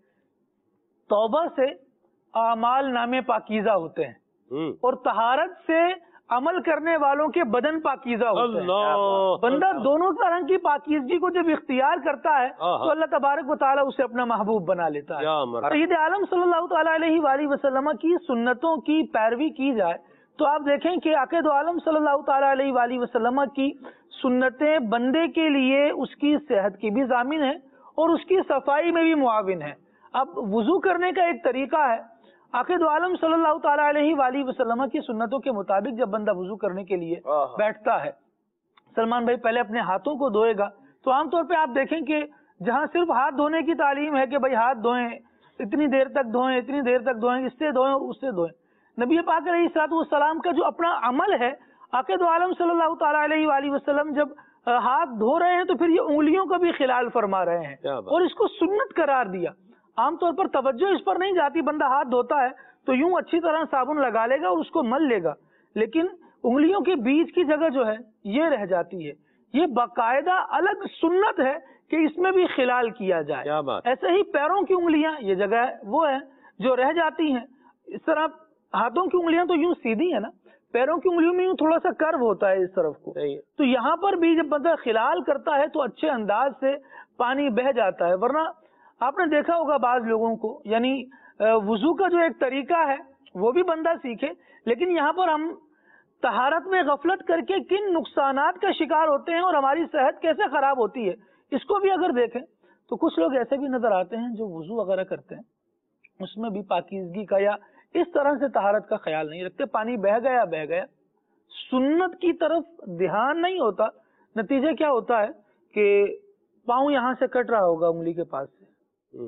توبہ سے اعمال نامے پاکیزہ ہوتے ہیں اور طہارت سے عمل کرنے والوں کے بدن پاکیزہ ہوتے ہیں. بندہ دونوں طرح کی پاکیزگی کو جب اختیار کرتا ہے تو اللہ تبارک و تعالیٰ اسے اپنا محبوب بنا لیتا ہے. سید عالم صلی اللہ تعالیٰ علیہ وآلہ وسلم کی سنتوں کی پیروی کی جائے تو آپ دیکھیں کہ عقید عالم صلی اللہ تعالیٰ علیہ وآلہ وسلم کی سنتیں بندے کے لیے اس کی صحت کی بھی ضامن ہے اور اس کی صفائی میں بھی معاون ہے. اب وضو کرنے کا ایک طریقہ ہے. عقید عالم صلی اللہ تعالیٰ علیہ وآلہ وسلم کی سنتوں کے مطابق جب بندہ وضو کرنے کے لیے بیٹھتا ہے سلمان بھائی پہلے اپنے ہاتھوں کو دھوئے گا. تو عام طور پہ آپ دیکھیں کہ جہاں صرف ہاتھ دھونے کی تعلیم ہے کہ بھائی ہاتھ دھوئیں، اتنی دیر تک دھوئیں، اتنی دیر تک دھوئیں، اس سے دھوئیں اور اس سے دھوئیں، نبی پاک علیہ الصلوۃ والسلام کا جو اپنا عمل ہے، عقید عالم صلی اللہ تعالیٰ علیہ وآلہ وسلم جب ہاتھ دھو رہے ہیں تو پھر یہ انگلیوں کا بھی خلال فرما رہے ہیں اور اس کو سنت قرار دیا. عام طور پر توجہ اس پر نہیں جاتی، بندہ ہاتھ دھوتا ہے تو یوں اچھی طرح صابن لگا لے گا اور اس کو مل لے گا، لیکن انگلیوں کے بیچ کی جگہ جو ہے یہ رہ جاتی ہے. یہ باقاعدہ الگ سنت ہے کہ اس میں بھی خلال کیا جائے. ایسے ہی پیروں کی انگلیاں یہ جگہ وہ ہے جو رہ جاتی ہیں. اس طرح ہاتھوں کی انگلیاں تو یوں سیدھی ہے نا، پیروں کی انگلیوں میں یوں تھوڑا سا کرو ہوتا ہے اس طرف کو. تو یہاں پر بھی جب بندہ خلال کرتا ہے تو اچھے انداز سے پانی بہہ جاتا ہے. ورنہ آپ نے دیکھا ہوگا بعض لوگوں کو، یعنی وضو کا جو ایک طریقہ ہے وہ بھی بندہ سیکھے، لیکن یہاں پر ہم طہارت میں غفلت کر کے کن نقصانات کا شکار ہوتے ہیں اور ہماری صحت کیسے خراب ہوتی ہے اس کو بھی اگر دیکھیں تو کچھ لوگ ایسے بھی نظر آتے ہیں جو وضو وغیرہ کرتے ہیں اس میں بھی پاکیزگی کا یا اس طرح سے طہارت کا خیال نہیں رکھتے. پانی بہہ گیا بہہ گیا، سنت کی طرف دھیان نہیں ہوتا، نتیجہ کیا ہوتا ہے کہ پاؤں یہاں سے کٹ رہا ہوگا انگلی کے پاس سے،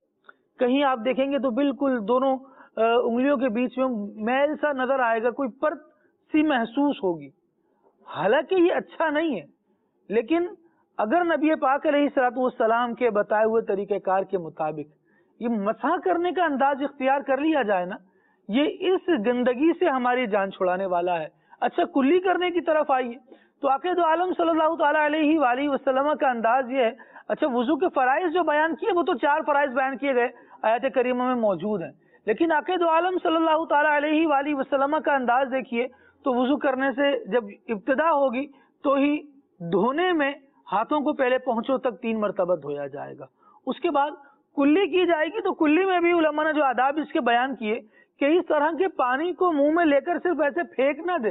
کہیں آپ دیکھیں گے تو بالکل دونوں انگلیوں کے بیچ میں میل سا نظر آئے گا، کوئی پرت سی محسوس ہوگی، حالانکہ یہ اچھا نہیں ہے. لیکن اگر نبی پاک علیہ الصلوۃ والسلام کے بتائے ہوئے طریقہ کار کے مطابق یہ مسح کرنے کا انداز اختیار کر لیا جائے نا، یہ اس گندگی سے ہماری جان چھڑانے والا ہے. اچھا کلی کرنے کی طرف آئیے تو عقید عالم صلی اللہ تعالیٰ علیہ وآلہ وسلم کا انداز یہ ہے. اچھا وضو کے فرائض جو بیان کیے وہ تو چار فرائض بیان کیے گئے آیت کریمہ میں موجود ہیں، لیکن عقید عالم صلی اللہ تعالیٰ علیہ وآلہ وسلم کا انداز دیکھیے تو وضو کرنے سے جب ابتدا ہوگی تو ہی دھونے میں ہاتھوں کو پہلے پہنچو تک تین مرتبہ دھویا جائے گا، اس کے بعد کلی کی جائے گی. تو کلی میں بھی علماء نے جو آداب اس کے بیان کیے کہ اس طرح کے پانی کو منہ میں لے کر صرف ایسے پھینک نہ دے،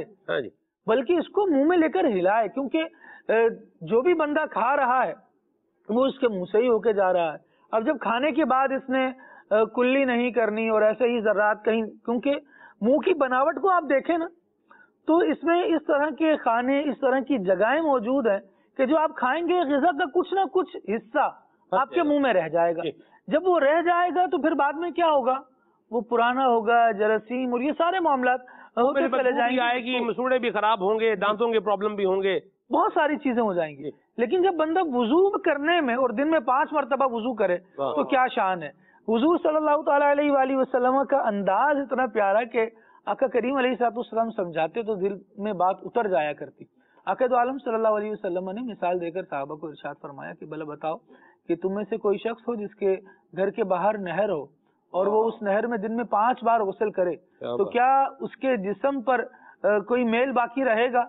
بلکہ اس کو منہ میں لے کر ہلائے، کیونکہ جو بھی بندہ کھا رہا ہے وہ اس کے منہ سے ہی ہو کے جا رہا ہے. اب جب کھانے کے بعد اس نے کلی نہیں کرنی اور ایسے ہی ذرات کہیں، کیونکہ منہ کی بناوٹ کو آپ دیکھیں نا تو اس میں اس طرح کے کھانے، اس طرح کی جگہیں موجود ہیں کہ جو آپ کھائیں گے غذا کا کچھ نہ کچھ حصہ آپ کے منہ میں رہ جائے گا. جب وہ رہ جائے گا تو پھر بعد میں کیا ہوگا، وہ پرانا ہوگا، جراثیم اور یہ سارے معاملات ہوتے چلے جائیں گے، آئے گی، مسوڑے بھی خراب ہوں گے، دانتوں کے پرابلم بھی ہوں گے، بہت ساری چیزیں ہو جائیں گی. لیکن جب بندہ وضو کرنے میں اور دن میں پانچ مرتبہ وضو کرے تو کیا شان ہے. حضور صلی اللہ تعالیٰ علیہ وآلہ وسلم کا انداز اتنا پیارا کہ آقا کریم علیہ الصلوۃ والسلام سمجھاتے تو دل میں بات اتر جایا کرتی. عقید عالم صلی اللہ علیہ وسلم نے مثال دے کر صحابہ کو ارشاد فرمایا کہ بھلا بتاؤ کہ تم میں سے کوئی شخص ہو جس کے گھر کے باہر نہر ہو اور وہ اس نہر میں دن میں پانچ بار غسل کرے تو کیا اس کے جسم پر کوئی میل باقی رہے گا؟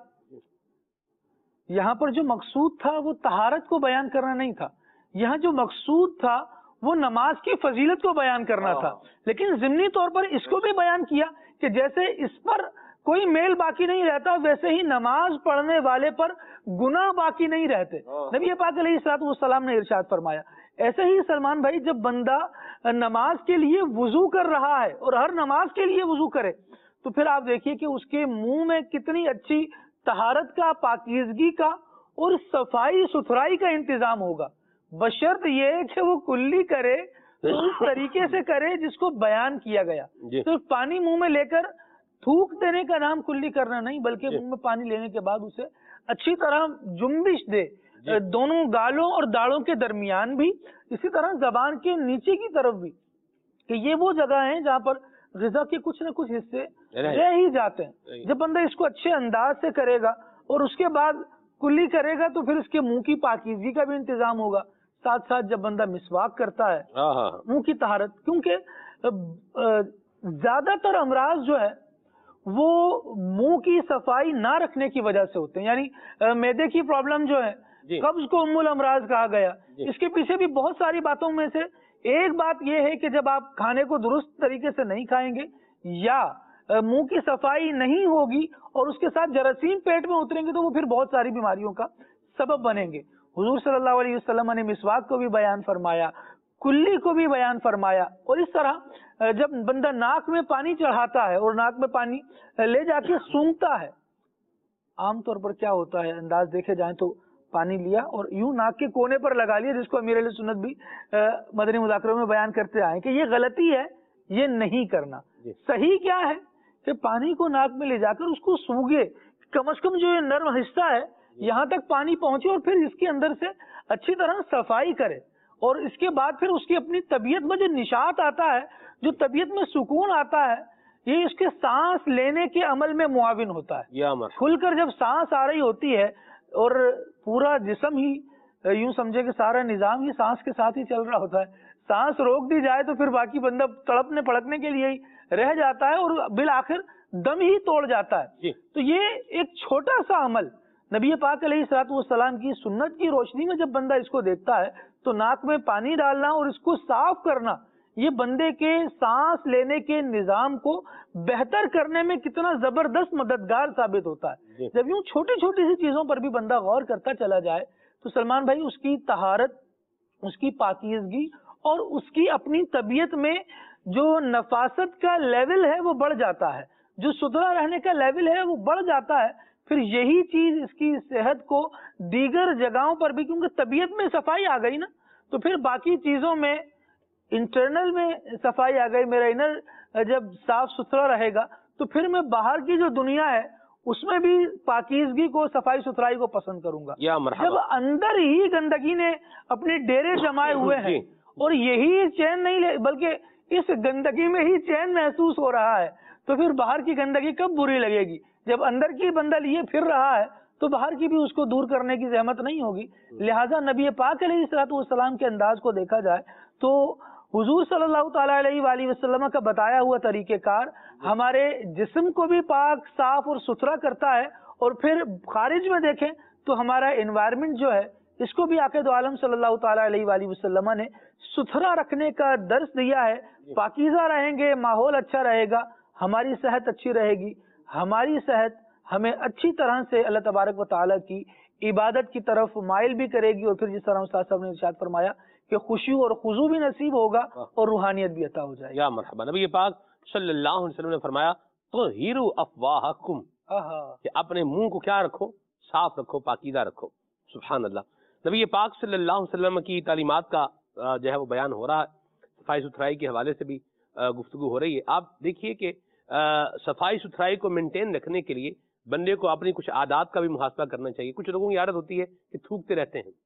یہاں پر جو مقصود تھا وہ طہارت کو بیان کرنا نہیں تھا، یہاں جو مقصود تھا وہ نماز کی فضیلت کو بیان کرنا تھا. لیکن ضمنی طور پر اس کو بھی بیان کیا کہ جیسے اس پر کوئی میل باقی نہیں رہتا ویسے ہی نماز پڑھنے والے پر گناہ باقی نہیں رہتے. نبی پاک علیہ الصلوۃ والسلام نے ارشاد فرمایا. ایسے ہی سلمان بھائی جب بندہ نماز کے لیے وضو کر رہا ہے اور ہر نماز کے لیے وضو کرے تو پھر آپ دیکھیے کہ اس کے منہ میں کتنی اچھی طہارت کا، پاکیزگی کا اور صفائی ستھرائی کا انتظام ہوگا، بشرط یہ کہ وہ کلی کرے تو اس طریقے سے کرے جس کو بیان کیا گیا. صرف پانی منہ میں لے کر تھوک دینے کا نام کلی کرنا نہیں، بلکہ منہ میں پانی لینے کے بعد اسے اچھی طرح جنبش دے، دونوں گالوں اور داڑوں کے درمیان بھی، اسی طرح زبان کے نیچے کی طرف بھی، کہ یہ وہ جگہ ہیں جہاں پر غذا کے کچھ نہ کچھ حصے رہ ہی جاتے ہیں. جب بندہ اس کو اچھے انداز سے کرے گا اور اس کے بعد کلی کرے گا تو پھر اس کے منہ کی پاکیزگی کا بھی انتظام ہوگا. ساتھ ساتھ جب بندہ مسواک کرتا ہے منہ کی طہارت، کیونکہ زیادہ تر امراض جو ہے وہ منہ کی صفائی نہ رکھنے کی وجہ سے ہوتے ہیں. یعنی معدے کی پرابلم جو ہے، قبض کو ام الامراض کہا گیا. اس کے پیچھے بھی بہت ساری باتوں میں سے ایک بات یہ ہے کہ جب آپ کھانے کو درست طریقے سے نہیں کھائیں گے یا منہ کی صفائی نہیں ہوگی اور اس کے ساتھ جراثیم پیٹ میں اتریں گے تو وہ پھر بہت ساری بیماریوں کا سبب بنیں گے. حضور صلی اللہ علیہ وسلم نے مسواک کو بھی بیان فرمایا، کلی کو بھی بیان فرمایا. اور اس طرح جب بندہ ناک میں پانی چڑھاتا ہے اور ناک میں پانی لے جا کے سونگتا ہے، عام طور پر کیا ہوتا ہے انداز دیکھے جائیں تو پانی لیا اور یوں ناک کے کونے پر لگا لیا، جس کو امیر علیہ سنت بھی مدنی مذاکروں میں بیان کرتے آئے کہ یہ غلطی ہے، یہ نہیں کرنا. صحیح کیا ہے کہ پانی کو ناک میں لے جا کر اس کو سونگے، کم از کم جو یہ نرم حصہ ہے یہاں تک پانی پہنچے اور پھر اس کے اندر سے اچھی طرح صفائی کرے. اور اس کے بعد پھر اس کی اپنی طبیعت میں جو نشاط آتا ہے، جو طبیعت میں سکون آتا ہے، یہ اس کے سانس لینے کے عمل میں معاون ہوتا ہے. کھل کر جب سانس آ رہی ہوتی ہے اور پورا جسم ہی یوں سمجھے کہ سارا نظام ہی سانس کے ساتھ ہی چل رہا ہوتا ہے، سانس روک دی جائے تو پھر باقی بندہ تڑپنے پڑکنے کے لیے ہی رہ جاتا ہے اور بالآخر دم ہی توڑ جاتا ہے. تو یہ ایک چھوٹا سا عمل نبی پاک علیہ الصلوۃ والسلام کی سنت کی روشنی میں جب بندہ اس کو دیکھتا ہے تو ناک میں پانی ڈالنا اور اس کو صاف کرنا یہ بندے کے سانس لینے کے نظام کو بہتر کرنے میں کتنا زبردست مددگار ثابت ہوتا ہے. جب یوں چھوٹی چھوٹی سی چیزوں پر بھی بندہ غور کرتا چلا جائے تو سلمان بھائی اس کی طہارت، اس کی پاکیزگی اور اس کی اپنی طبیعت میں جو نفاست کا لیول ہے وہ بڑھ جاتا ہے. جو ستھرا رہنے کا لیول ہے وہ بڑھ جاتا ہے، پھر یہی چیز اس کی صحت کو دیگر جگہوں پر بھی، کیونکہ طبیعت میں صفائی آ گئی نا، تو پھر باقی چیزوں میں انٹرنل میں صفائی آ گئی، میرا انر جب صاف ستھرا رہے گا تو پھر میں باہر کی جو دنیا ہے اس میں بھی پاکیزگی کو، صفائی ستھرائی کو پسند کروں گا۔ جب اندر ہی گندگی نے اپنے ڈیرے جمائے ہوئے ہیں اور یہی چین نہیں لے، بلکہ اس گندگی میں ہی چین محسوس ہو رہا ہے، تو پھر باہر کی گندگی کب بری لگے گی؟ جب اندر کی بندہ لیے پھر رہا ہے تو باہر کی بھی اس کو دور کرنے کی زحمت نہیں ہوگی۔ لہٰذا نبی پاک علیہ الصلوۃ والسلام کے انداز کو دیکھا جائے تو حضور صلی اللہ تعالیٰ علیہ وآلہ وسلم کا بتایا ہوا طریقہ کار ہمارے جسم کو بھی پاک، صاف اور ستھرا کرتا ہے، اور پھر خارج میں دیکھیں تو ہمارا انوائرمنٹ جو ہے اس کو بھی عاقد عالم صلی اللہ تعالیٰ علیہ وآلہ وسلم نے ستھرا رکھنے کا درس دیا ہے۔ پاکیزہ رہیں گے، ماحول اچھا رہے گا، ہماری صحت اچھی رہے گی، ہماری صحت ہمیں اچھی طرح سے اللہ تبارک و تعالیٰ کی عبادت کی طرف مائل بھی کرے گی، اور پھر جس طرح استاد صاحب نے ارشاد فرمایا کہ خشوع اور خضوع بھی نصیب ہوگا اور روحانیت بھی عطا ہو جائے گی۔ یا مرحبا۔ نبی پاک صلی اللہ علیہ وسلم نے فرمایا طہروا افواہکم، کہ اپنے منہ کو کیا رکھو؟ صاف رکھو، پاکیزہ رکھو۔ سبحان اللہ۔ نبی پاک صلی اللہ علیہ وسلم کی تعلیمات کا جو ہے وہ بیان ہو رہا ہے، صفائی ستھرائی کے حوالے سے بھی گفتگو ہو رہی ہے۔ آپ دیکھیے کہ صفائی ستھرائی کو مینٹین رکھنے کے لیے بندے کو اپنی کچھ عادات کا بھی محاسبہ کرنا چاہیے۔ کچھ لوگوں کی عادت ہوتی ہے کہ تھوکتے رہتے ہیں،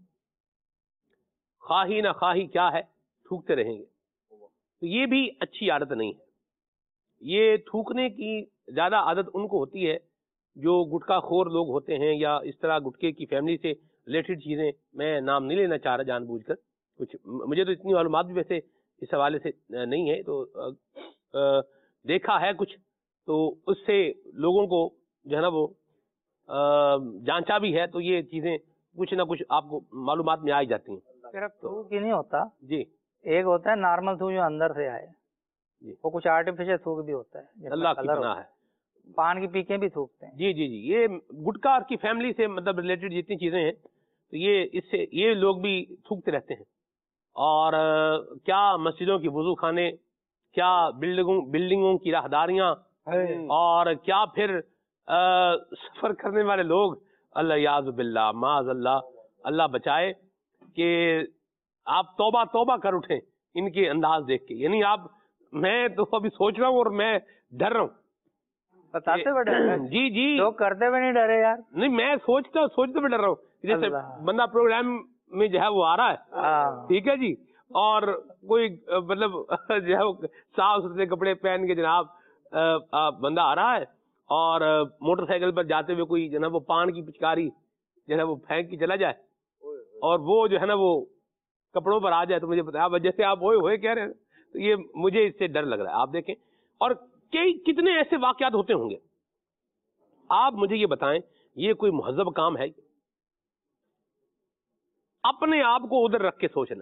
خواہی نہ خواہی کیا ہے، تھوکتے رہیں گے، تو یہ بھی اچھی عادت نہیں ہے۔ یہ تھوکنے کی زیادہ عادت ان کو ہوتی ہے جو گٹکا خور لوگ ہوتے ہیں، یا اس طرح گٹکے کی فیملی سے ریلیٹڈ چیزیں، میں نام نہیں لینا چاہ رہا جان بوجھ کر، کچھ مجھے تو اتنی معلومات بھی ویسے اس حوالے سے نہیں ہے، تو دیکھا ہے کچھ، تو اس سے لوگوں کو جو ہے نا وہ جانچا بھی ہے، تو یہ چیزیں کچھ نہ کچھ آپ کو معلومات میں آئی جاتی ہیں۔ صرف تھوک ہی نہیں ہوتا جی، ایک ہوتا ہے نارمل تھوک جو اندر سے آئے، جی، وہ کچھ آرٹیفیشل تھوک بھی ہوتا ہے، اللہ کی پناہ ہے۔ پان کی پیکیں بھی تھوکتے ہیں۔ جی جی جی، یہ گٹکا کی فیملی سے مطلب ریلیٹڈ جتنی چیزیں ہیں، تو یہ اس سے یہ لوگ بھی تھوکتے رہتے ہیں۔ اور کیا مسجدوں کی وضو خانے، کیا بلڈنگوں بلڈنگوں کی راہداریاں، اور کیا پھر سفر کرنے والے لوگ، اللہ یعوذ باللہ معاذ اللہ، اللہ بچائے، کہ آپ توبہ توبہ کر اٹھیں ان کے انداز دیکھ کے۔ یعنی آپ، میں تو ابھی سوچ رہا ہوں اور میں ڈر رہا ہوں، بتاتے ہوئے ڈر رہے ہیں؟ جی جی، لوگ کرتے ہوئے نہیں ڈرے یار؟ نہیں، میں سوچتا سوچتے ہوئے ڈر رہا ہوں، جیسے بندہ پروگرام میں جو ہے وہ آ رہا ہے، ٹھیک ہے جی، اور کوئی مطلب جو ہے وہ صاف ستھرے کپڑے پہن کے جناب بندہ آ رہا ہے، اور موٹر سائیکل پر جاتے ہوئے کوئی جو ہے وہ پان کی پچکاری جو ہے وہ پھینک کے چلا جائے، اور وہ جو ہے نا وہ کپڑوں پر آ جائے، تو مجھے بتایا جیسے آپ ہوئے ہوئے کہہ رہے ہیں، تو یہ مجھے اس سے ڈر لگ رہا ہے۔ آپ دیکھیں، اور کئی کتنے ایسے واقعات ہوتے ہوں گے، آپ مجھے یہ بتائیں، یہ کوئی مہذب کام ہے؟ اپنے آپ کو ادھر رکھ کے سوچنا۔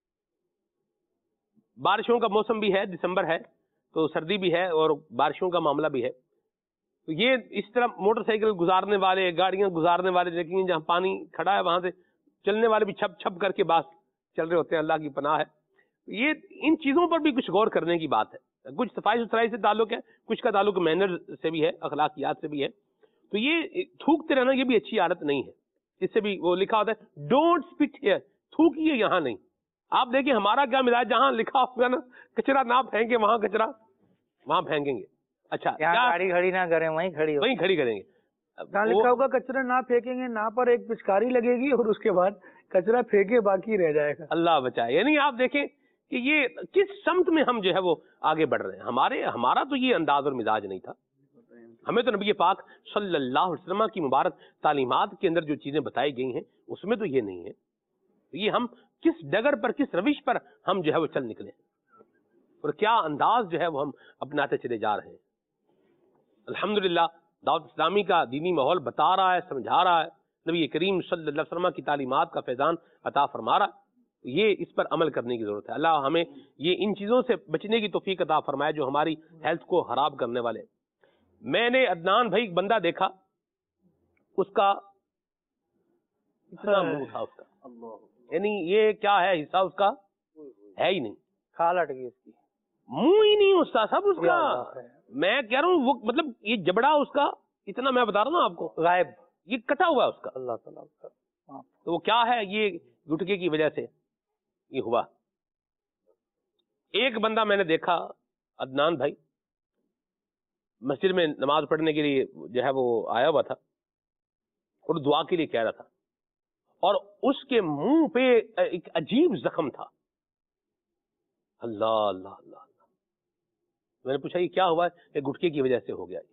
بارشوں کا موسم بھی ہے، دسمبر ہے تو سردی بھی ہے اور بارشوں کا معاملہ بھی ہے، تو یہ اس طرح موٹر سائیکل گزارنے والے، گاڑیاں گزارنے والے دیکھیں جہاں پانی کھڑا ہے وہاں سے چلنے والے بھی چھپ چھپ کر کے باس چل رہے ہوتے ہیں، اللہ کی پناہ ہے۔ یہ ان چیزوں پر بھی کچھ غور کرنے کی بات ہے۔ کچھ صفائی ستھرائی سے تعلق ہے، کچھ کا تعلق مینر سے بھی ہے، اخلاقیات سے بھی ہے، تو یہ تھوکتے رہنا یہ بھی اچھی عادت نہیں ہے۔ اس سے بھی وہ لکھا ہوتا ہے ڈونٹ اسپٹ ہیئر، تھوکیے یہاں نہیں۔ آپ دیکھیں ہمارا کیا مزاج، جہاں لکھا ہوگا نا کچرا نہ پھینکے، وہاں کچرا وہاں پھینکیں گے۔ اچھا، گاڑی کھڑی نہ کریں، وہیں کھڑی وہیں کھڑی کریں گے، جہاں لکھا ہوگا کچرا نہ پھینکیں گے، نہ پر ایک پچکاری لگے گی اور اس کے بعد کچرا پھینکے باقی رہ جائے گا۔ اللہ بچائے۔ یعنی آپ دیکھیں کہ یہ کس سمت میں ہم جو ہے وہ آگے بڑھ رہے ہیں۔ ہمارے ہمارا تو یہ انداز اور مزاج نہیں تھا۔ ہمیں تو نبی پاک صلی اللہ علیہ وسلم کی مبارک تعلیمات کے اندر جو چیزیں بتائی گئی ہیں اس میں تو یہ نہیں ہے۔ یہ ہم کس ڈگر پر، کس روش پر ہم جو ہے وہ چل نکلے اور کیا انداز جو ہے وہ ہم اپناتے چلے جا رہے ہیں۔ الحمدللہ دعوت اسلامی کا دینی ماحول بتا رہا ہے، سمجھا رہا ہے، نبی کریم صلی اللہ علیہ وسلم کی تعلیمات کا فیضان عطا فرما رہا ہے۔ یہ اس پر عمل کرنے کی ضرورت ہے۔ اللہ ہمیں یہ ان چیزوں سے بچنے کی توفیق عطا فرمائے جو ہماری ہیلتھ کو خراب کرنے والے۔ میں نے عدنان بھائی بندہ دیکھا، اس کا اتنا منہ تھا، اس کا یعنی یہ کیا ہے حصہ اس کا ہے ہی نہیں، کھال اٹ گئی اس کی، منہ ہی نہیں ہوتا سب اس کا، میں کہہ رہا ہوں وہ مطلب یہ جبڑا اس کا اتنا میں بتا رہا ہوں نا آپ کو غائب، یہ کٹا ہوا ہے اس کا. اللہ تعالیٰ کا. تو وہ کیا ہے؟ یہ گٹکے کی وجہ سے یہ ہوا. ایک بندہ میں نے دیکھا، عدنان بھائی، مسجد میں نماز پڑھنے کے لیے جو ہے وہ آیا ہوا تھا اور دعا کے لیے کہہ رہا تھا، اور اس کے منہ پہ ایک عجیب زخم تھا. اللہ اللہ اللہ اللہ. میں نے پوچھا یہ کیا ہوا ہے؟ یہ گٹکے کی وجہ سے ہو گیا.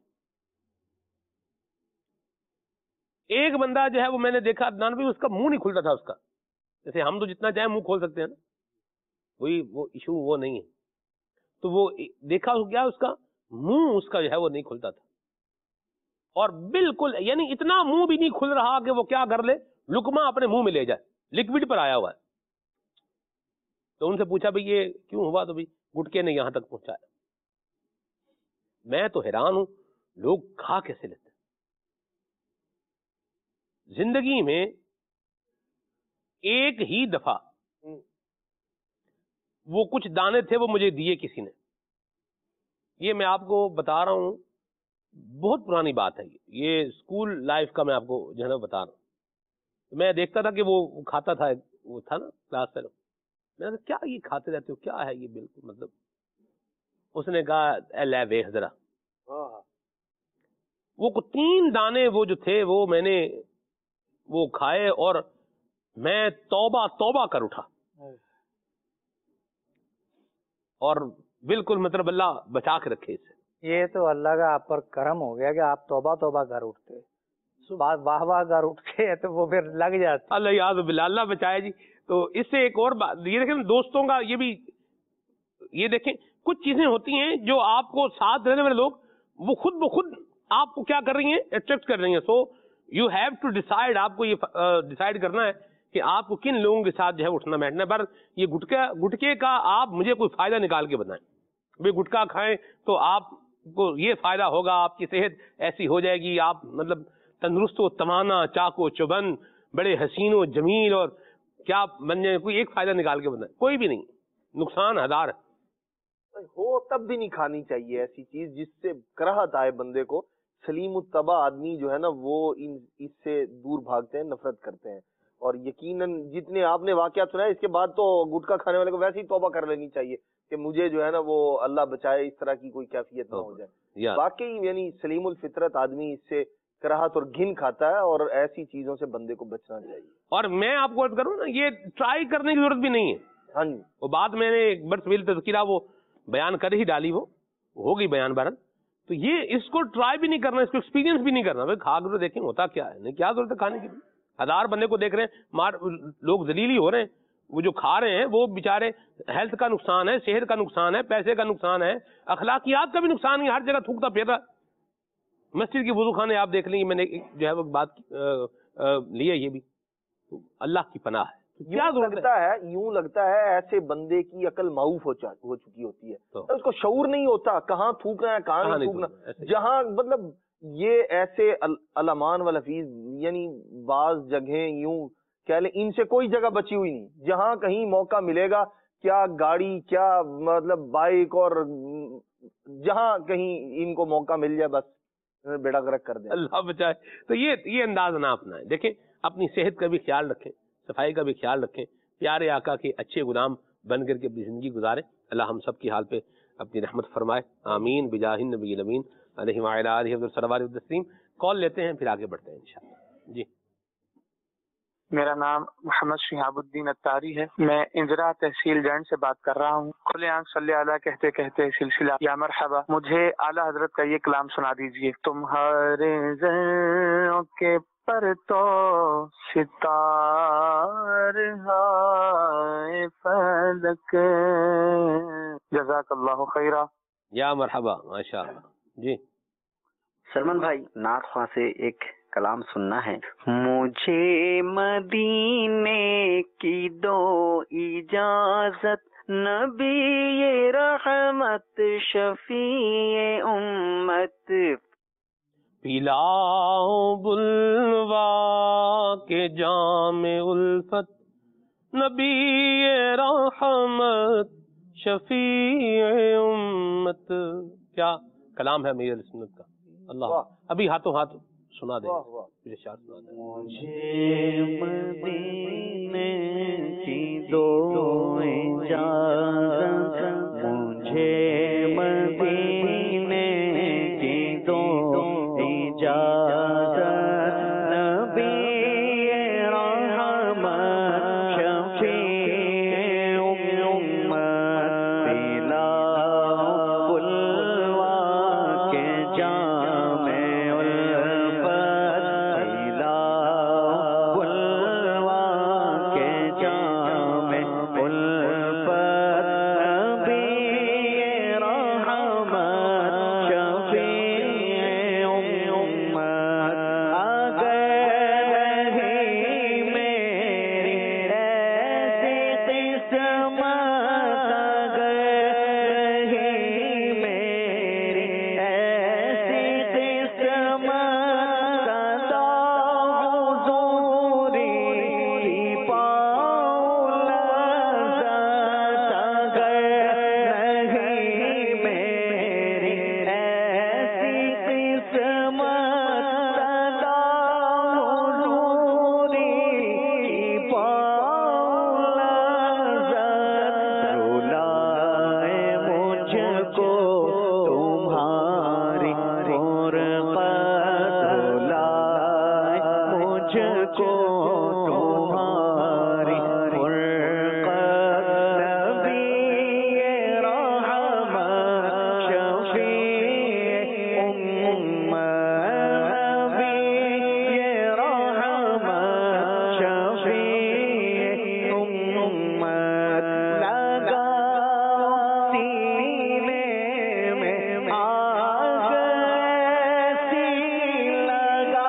ایک بندہ جو ہے وہ میں نے دیکھا عدنان بھائی، اس کا منہ نہیں کھلتا تھا اس کا. جیسے ہم تو جتنا چاہیں منہ کھول سکتے ہیں نا، وہی وہ ایشو وہ نہیں ہے. تو وہ دیکھا ہو گیا اس کا منہ اس کا جو ہے وہ نہیں کھلتا تھا، اور بالکل یعنی اتنا منہ بھی نہیں کھل رہا کہ وہ کیا کر لے، لقمہ اپنے منہ میں لے جائے، لکوڈ پر آیا ہوا ہے. تو ان سے پوچھا بھئی یہ کیوں ہوا؟ تو بھئی گٹکے نے یہاں تک پہنچایا. میں تو حیران ہوں لوگ کھا کیسے لیتے ہیں. زندگی میں ایک ہی دفعہ وہ کچھ دانے تھے وہ مجھے دیے کسی نے. یہ میں آپ کو بتا رہا ہوں، بہت پرانی بات ہے. یہ اسکول لائف کا میں آپ کو جو ہے نا بتا رہا ہوں. میں دیکھتا تھا کہ وہ کھاتا تھا، وہ تھا نا کلاس فیلو. میں نے کہا کیا یہ کھاتے رہتے ہو، کیا ہے یہ؟ بالکل مطلب اس نے کہا اے لے ویخ ذرا، وہ تین دانے وہ جو تھے وہ میں نے وہ کھائے اور میں توبہ توبہ کر اٹھا. اور بالکل مطلب اللہ بچا کے رکھے اسے. یہ تو اللہ کا آپ پر کرم ہو گیا کہ آپ توبہ توبہ کر اٹھتے، واہ واہ کر اٹھتے تو وہ پھر لگ جاتے. اللہ یاد باللہ، اللہ بچائے جی. تو اس سے ایک اور بات یہ دیکھیں دوستوں کا، یہ بھی یہ دیکھیں کچھ چیزیں ہوتی ہیں جو آپ کو ساتھ رہنے والے لوگ وہ خود بخود آپ کو کیا کر رہی ہیں، اٹریکٹ کر رہی ہیں. So you have to decide, آپ کو یہ ڈیسائیڈ کرنا ہے کہ آپ کو کن لوگوں کے ساتھ جو ہے اٹھنا بیٹھنا ہے. پر یہ گٹکا گٹکے کا آپ مجھے کوئی فائدہ نکال کے بتائیں. بھائی گٹکا کھائیں تو آپ کو یہ فائدہ ہوگا، آپ کی صحت ایسی ہو جائے گی، آپ مطلب تندرست و توانا، چاق و چوبند، بڑے حسین و جمیل اور کیا بن جائیں. کوئی ایک فائدہ نکال کے بتائیں. کوئی بھی نہیں، نقصان ہزار ہے. ہو تب بھی نہیں کھانی چاہیے ایسی چیز جس سے کراہت آئے بندے کو. سلیم الطبع آدمی جو ہے نا وہ ان اس سے دور بھاگتے ہیں، نفرت کرتے ہیں. اور یقیناً جتنے آپ نے واقعات سنا ہے اس کے بعد تو گٹکا کھانے والے کو ویسے ہی توبہ کر لینی چاہیے کہ مجھے جو ہے نا وہ اللہ بچائے اس طرح کی کوئی کیفیت نہ ہو جائے. واقعی یعنی سلیم الفطرت آدمی اس سے کراہت اور گھن کھاتا ہے، اور ایسی چیزوں سے بندے کو بچنا چاہیے. اور میں آپ کو عرض کروں نا، یہ ٹرائی کرنے کی ضرورت بھی نہیں ہے. ہاں جی، وہ بات میں نے ایک بار طویل تذکرہ وہ بیان کر ہی ڈالی، وہ ہوگی بیان بہرحال. تو یہ اس کو ٹرائی بھی نہیں کرنا، اس کو ایکسپیرینس بھی نہیں کرنا. بھائی کھا کر دیکھیں ہوتا کیا ہے. نہیں کیا ضرورت ہے کھانے کی؟ ہزار بندے کو دیکھ رہے ہیں، مار لوگ ذلیل ہی ہو رہے ہیں. وہ جو کھا رہے ہیں وہ بیچارے ہیلتھ کا نقصان ہے، صحت کا نقصان ہے، پیسے کا نقصان ہے، اخلاقیات کا بھی نقصان ہے. ہر جگہ تھوکتا پھر رہا. مسجد کے وضو خانے آپ دیکھ لیں، میں نے جو ہے وہ بات لی ہے. یہ بھی اللہ کی پناہ ہے. کیا لگتا ہے یوں لگتا ہے ایسے بندے کی عقل معاف ہو چکی ہوتی ہے، اس کو شعور نہیں ہوتا کہاں تھوکنا ہے کہاں نہیں تھوکنا. جہاں مطلب یہ ایسے علامان والحفیظ یعنی بعض جگہیں یوں کہہ لیں ان سے کوئی جگہ بچی ہوئی نہیں. جہاں کہیں موقع ملے گا، کیا گاڑی کیا مطلب بائک، اور جہاں کہیں ان کو موقع مل جائے بس بیڑا غرق کر دیں. اللہ بچائے. تو یہ یہ انداز نہ اپنائیں. دیکھیں اپنی صحت کا بھی خیال رکھیں، صفائی کا بھی خیال رکھیں، پیارے آقا کے اچھے غلام بن کر کے اپنی زندگی گزاریں. اللہ ہم سب کی حال پہ اپنی رحمت فرمائے. آمین بجاہ النبی الامین علیہ وعلی آلہ وصحبہ وسلم. کال لیتے ہیں پھر آگے بڑھتے ہیں انشاءاللہ. جی میرا نام محمد شہاب الدین اتاری ہے. میں انذرا تحصیل جنڈ سے بات کر رہا ہوں. کھلے آنکھ صلی اللہ کہتے کہتے سلسلہ یا مرحبا. مجھے اعلیٰ حضرت کا یہ کلام سنا دیجئے. تمہارے ذروں کے پر تو ستار ہائے فلک. جزاک اللہ خیرہ. یا مرحبا، ماشاء اللہ. جی سلمان بھائی، نعت خواہ سے ایک کلام سننا ہے. مجھے مدینے کی دو اجازت، نبی رحمت شفیع امت. پلاؤ بلوا کے جام الفت، نبی رحمت شفیع امت. کیا کلام ہے امیر سنت کا. اللہ ابھی ہاتھوں ہاتھ سنا دیں مجھے شاعر سنا دیں. مجھے مدینے کی دو اجازت, مجھے مدینے کی دو اجازت, نبی رحمت شفیع امت بلا بلوا کے جام الفت, بلا بلوا کے جام الفت, نبی رحمت شفیع امت, اگر نہیں میری ایسی قسمت, اگر نہیں میری ایسی قسمت, سدا حضوری کی پاؤں لذت, اگر نہیں میری ایسی قسمت, سدا حضوری کی پاؤں لذت, رلائے مجھ کو تمہاری غربت, رلائے مجھ کو تمہاری غربت, نبی رحمت شفیع امت, نبی رحمت شفیع امت, لگا سینے میں آگ ایسی, لگا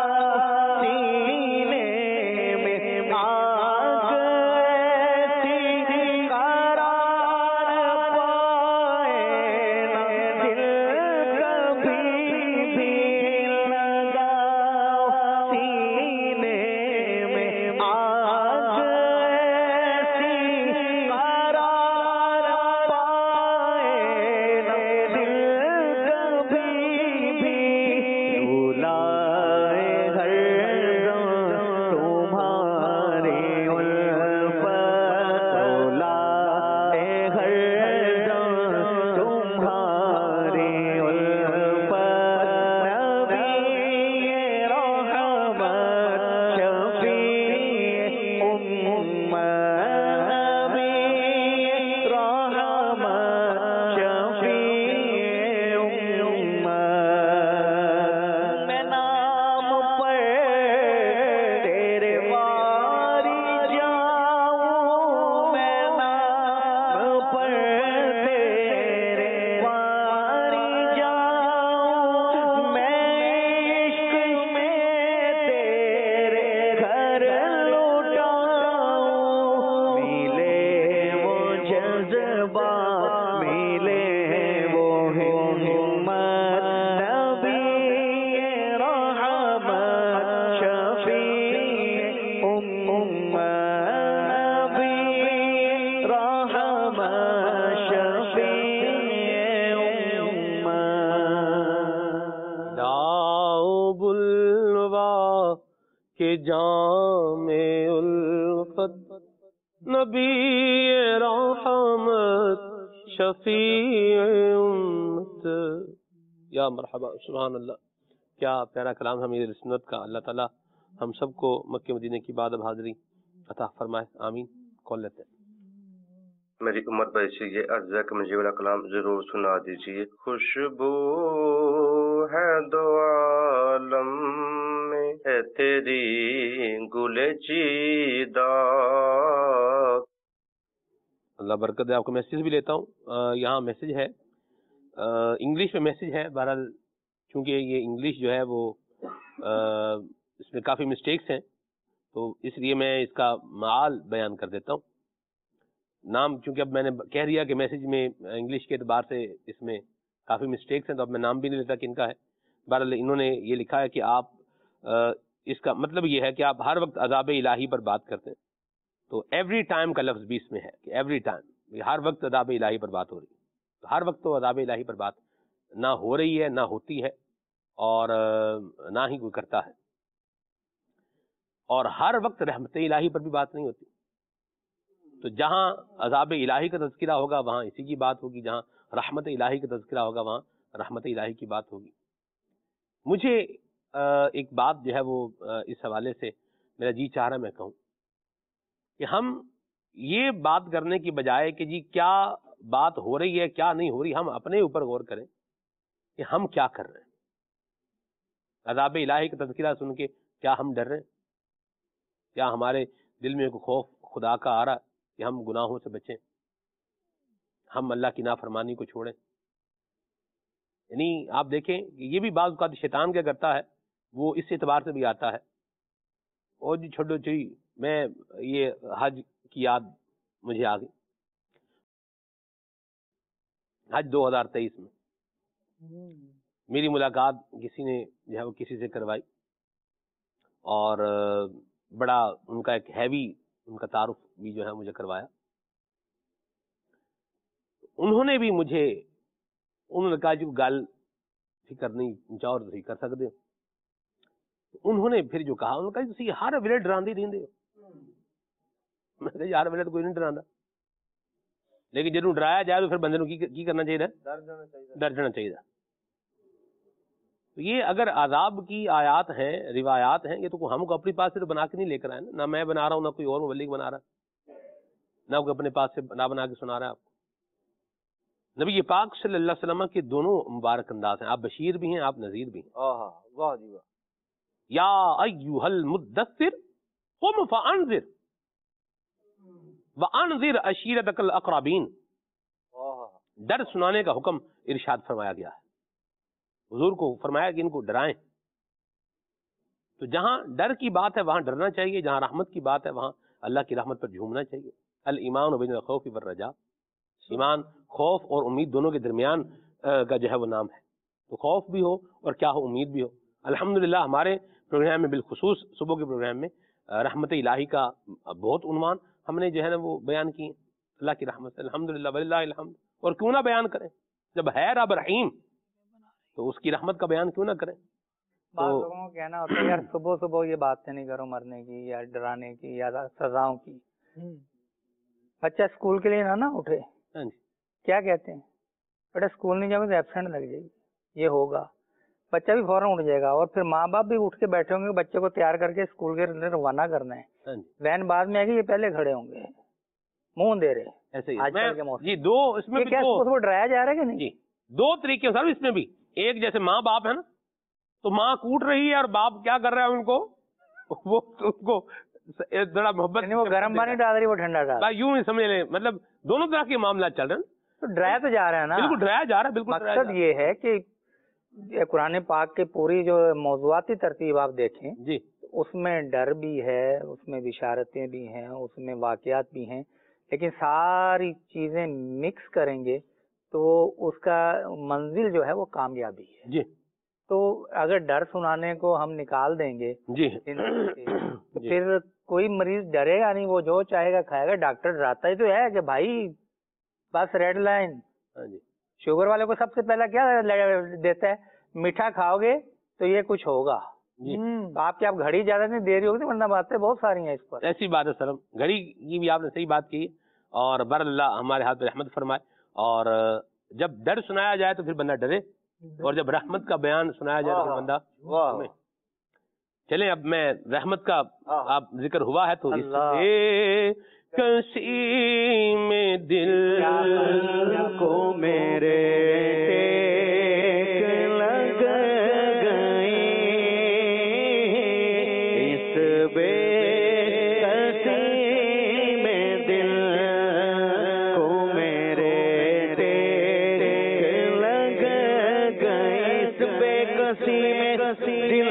سینے میں آگ ایسی, قرار پائے نہ دل کبھی بھی, لگا سینے میں آگ ایسی, قرار پائے نہ دل کبھی بھی, رلائے ہر دم تمہاری الفت, رلائے ہر دم تمہاری الفت, نبی رحمت شفیع امت, نبی رحمت شفیع امت, میں نام پر تیرے واری جاؤں, میں نام پر تیرے واری جاؤں, میں عشق میں تیرے گھر لوٹاؤں, ملے وہ جذبہ, ملے وہ ہمت, نبی رحمت شفیع امت, نبی رحمت شفیع امت. داؤ بلوا کے جام الفت, نبی رحمت شفیع امت. یا مرحبا, سبحان اللہ, کیا پیارا کلام ہے امیر سنت کا. اللہ تعالیٰ ہم سب کو مکہ مدینے کی بعد اب حاضری عطا فرمائے, آمین. کون لیتے ہیں؟ میری عمر بھائی سے یہ عرض ہے کہ مجھے والا کلام ضرور سنا دیجیے. خوشبو ہے دو عالم میں ہے تیری گل چیدہ. اللہ برکت دے. آپ کو میسیج بھی لیتا ہوں, آ, یہاں میسیج ہے, انگلش میں میسیج ہے. بہرحال چونکہ یہ انگلش جو ہے وہ آ, اس میں کافی مسٹیکس ہیں, تو اس لیے میں اس کا معال بیان کر دیتا ہوں. نام چونکہ اب میں نے کہہ دیا کہ میسیج میں انگلش کے اعتبار سے اس میں کافی مسٹیکس ہیں, تو اب میں نام بھی نہیں لیتا کہ ان کا ہے. بہرحال انہوں نے یہ لکھا ہے کہ آپ اس کا مطلب یہ ہے کہ آپ ہر وقت عذاب الہی پر بات کرتے ہیں. تو ایوری ٹائم کا لفظ بھی اس میں ہے کہ ایوری ٹائم, ہر وقت عذاب الہی پر بات ہو رہی ہے. تو ہر وقت تو عذاب الہی پر بات نہ ہو رہی ہے نہ ہوتی ہے اور نہ ہی کوئی کرتا ہے. اور ہر وقت رحمت الہی پر بھی بات نہیں ہوتی. تو جہاں عذاب الہی کا تذکرہ ہوگا وہاں اسی کی بات ہوگی، جہاں رحمت الہی کا تذکرہ ہوگا وہاں رحمت الہی کی بات ہوگی. مجھے ایک بات جو ہے وہ اس حوالے سے میرا جی چاہ رہا میں کہوں کہ ہم یہ بات کرنے کی بجائے کہ جی کیا بات ہو رہی ہے کیا نہیں ہو رہی، ہم اپنے اوپر غور کریں کہ ہم کیا کر رہے ہیں. عذاب الہی کا تذکرہ سن کے کیا ہم ڈر رہے ہیں؟ کیا ہمارے دل میں کوئی خوف خدا کا آ رہا کہ ہم گناہوں سے بچیں، ہم اللہ کی نافرمانی کو چھوڑیں؟ یعنی آپ دیکھیں کہ یہ بھی بعض اوقات شیطان کیا کرتا ہے، وہ اس اعتبار سے بھی آتا ہے اور جی چھوڑو جی میں یہ حج کی یاد مجھے آ گئی. حج دو ہزار تیئیس میں میری ملاقات کسی نے جو ہے وہ کسی سے کروائی اور بڑا ان کا ایک ہیوی ان کا تعارف بھی جو ہے مجھے کروایا. انہوں نے بھی مجھے انہوں نے کہا جو گل فکر نہیں چاہو تھی کر سکتے ہو. انہوں نے پھر جو کہا انہوں نے کہا تھی ہر ویلے ڈراندے رہندے ہو. میں کہا ہر ویلے تو کوئی نہیں ڈراندا، لیکن جدوں ڈرایا جائے تو پھر بندے نو کی کرنا چاہیے؟ ڈر جانا چاہیے. تو یہ اگر عذاب کی آیات ہیں روایات ہیں یہ تو ہم کو اپنی پاس سے تو بنا کے نہیں لے کر آئے نا، نہ میں بنا رہا ہوں نہ کوئی اور مبلغ بنا رہا، نہ کوئی اپنے پاس سے نہ بنا کے سنا رہا ہے آپ کو. نبی پاک صلی اللہ علیہ وسلم کے دونوں مبارک انداز ہیں، آپ بشیر بھی ہیں آپ نذیر بھی ہیں. واہ جی واہ. یا ایھا المدثر قم فانذر وانذر عشیرتک الاقربین. ڈر سنانے کا حکم ارشاد فرمایا گیا ہے، حضور کو فرمایا کہ ان کو ڈرائیں. تو جہاں ڈر کی بات ہے وہاں ڈرنا چاہیے، جہاں رحمت کی بات ہے وہاں اللہ کی رحمت پر جھومنا چاہیے. الایمان بین الخوف والرجاء، ایمان خوف اور امید دونوں کے درمیان کا جو ہے وہ نام ہے. تو خوف بھی ہو اور کیا ہو امید بھی ہو. الحمدللہ ہمارے پروگرام میں بالخصوص صبح کے پروگرام میں رحمت الہی کا بہت عنوان ہم نے جو ہے نا وہ بیان کی اللہ کی رحمت سے. الحمدللہ وللہ الحمد. اور کیوں نہ بیان کریں جب ہے رب رحیم تو اس کی رحمت کا بیان کیوں نہ کریں. بعض لوگوں کو کہنا ہوتا ہے یار صبح صبح یہ باتیں نہیں کرو مرنے کی یا ڈرانے کی یا سزاؤں کی. بچہ اسکول کے لیے نہ نہ اٹھے کیا کہتے ہیں بیٹا اسکول نہیں جاؤ گے تو ایبسینٹ لگ جائے گی، یہ ہوگا. بچہ بھی فوراً اٹھ جائے گا اور پھر ماں باپ بھی اٹھ کے بیٹھے ہوں گے بچے کو تیار کر کے اسکول کے لیے روانہ کرنا ہے. وین بعد میں آئے گی یہ پہلے کھڑے ہوں گے منہ دے رہے. ایسے آج کل کے موسم جی دو اس میں کیا اس کو ڈرایا جا رہا ہے کہ نہیں؟ جی دو طریقے سر اس میں بھی. ایک جیسے ماں باپ ہے نا تو ماں کوٹ رہی ہے اور باپ کیا کر رہا ہے ان کو وہ ان کو ذرا محبت وہ گرم پانی ڈال رہی وہ ٹھنڈا ڈال رہی. یوں ہی سمجھ لیں مطلب دونوں طرح کے معاملات چل رہے ہیں. تو ڈرایا تو جا رہا ہے نا، بالکل ڈرایا جا رہا ہے. بالکل مقصد یہ ہے کہ قرآن پاک کے پوری جو موضوعاتی ترتیب آپ دیکھیں جی اس میں ڈر بھی ہے، اس میں بشارتیں بھی ہیں، اس میں واقعات بھی ہیں، لیکن ساری چیزیں مکس کریں گے تو اس کا منزل جو ہے وہ کامیابی ہے. جی تو اگر ڈر سنانے کو ہم نکال دیں گے جی تو پھر کوئی مریض ڈرے گا نہیں، وہ جو چاہے گا کھائے گا. ڈاکٹر ڈراتا ہی تو ہے کہ بھائی بس ریڈ لائن. شوگر والے کو سب سے پہلا کیا دیتا ہے؟ میٹھا کھاؤ گے تو یہ کچھ ہوگا. آپ کی آپ گھڑی زیادہ نہیں دے رہی ہوگی ورنہ باتیں بہت ساری ہیں اس پر. ایسی بات ہے سر، گھڑی کی بھی آپ نے صحیح بات کی اور بر اللہ ہمارے ہاتھ پہ رحمت فرمائے. اور جب ڈر سنایا جائے تو پھر بندہ ڈرے اور جب رحمت کا بیان سنایا جائے تو پھر بندہ ہمیں. چلیں اب میں رحمت کا آپ ذکر ہوا ہے تو اس سے کسی میں دل کو میرے لگ گئی اس بے کسی میں دل کو میرے لگ گئی اس بے کسی میں دل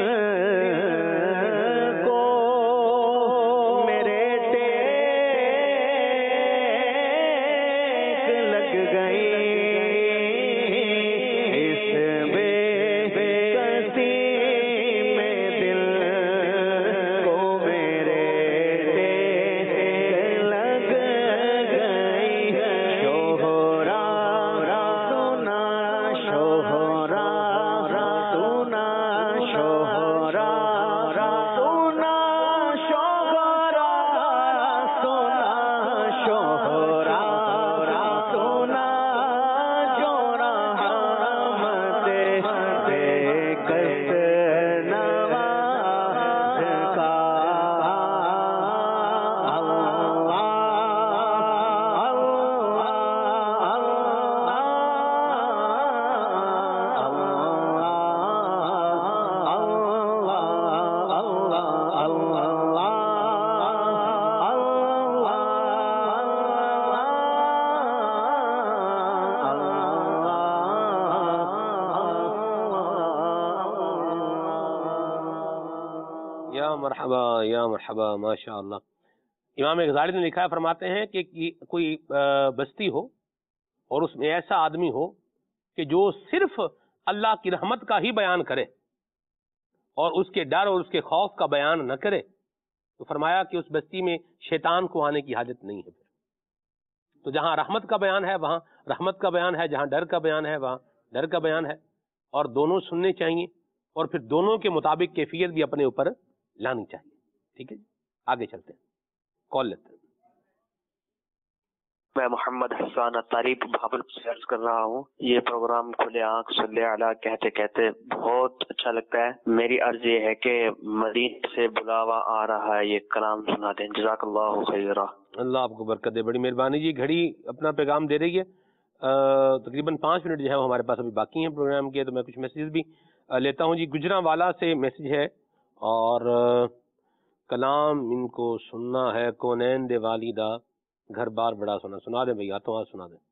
یا مرحبا یا مرحبا ماشاء اللہ. امام غزالی نے لکھا ہے، فرماتے ہیں کہ کوئی بستی ہو اور اس میں ایسا آدمی ہو کہ جو صرف اللہ کی رحمت کا ہی بیان کرے اور اس کے ڈر اور اس کے خوف کا بیان نہ کرے، تو فرمایا کہ اس بستی میں شیطان کو آنے کی حاجت نہیں ہے. تو جہاں رحمت کا بیان ہے وہاں رحمت کا بیان ہے، جہاں ڈر کا بیان ہے وہاں ڈر کا بیان ہے، اور دونوں سننے چاہیے اور پھر دونوں کے مطابق کیفیت بھی اپنے اوپر لانی چاہیے. ٹھیک ہے جی، آگے چلتے ہیں، کال لیتے ہیں. میں محمد حسان اتاری بھاول سے عرض کر رہا ہوں. یہ پروگرام کھلے آنکھ صلی علی کہتے کہتے بہت اچھا لگتا ہے. میری عرض یہ ہے کہ مدینہ سے بلاوا آ رہا ہے، یہ کلام سنا دیں. جزاک اللہ خیرہ. اللہ آپ کو برکت دے، بڑی مہربانی جی. گھڑی اپنا پیغام دے رہی ہے، تقریباً پانچ منٹ جو ہے وہ ہمارے پاس ابھی باقی ہیں پروگرام کے، تو میں کچھ میسیجز بھی لیتا ہوں جی. گجرانوالا سے میسیج ہے، اور کلام ان کو سننا ہے، کونین دے والدہ گھر بار بڑا سنا. سنا دیں بھائی، ہاتھوں ہاتھ سنا دیں.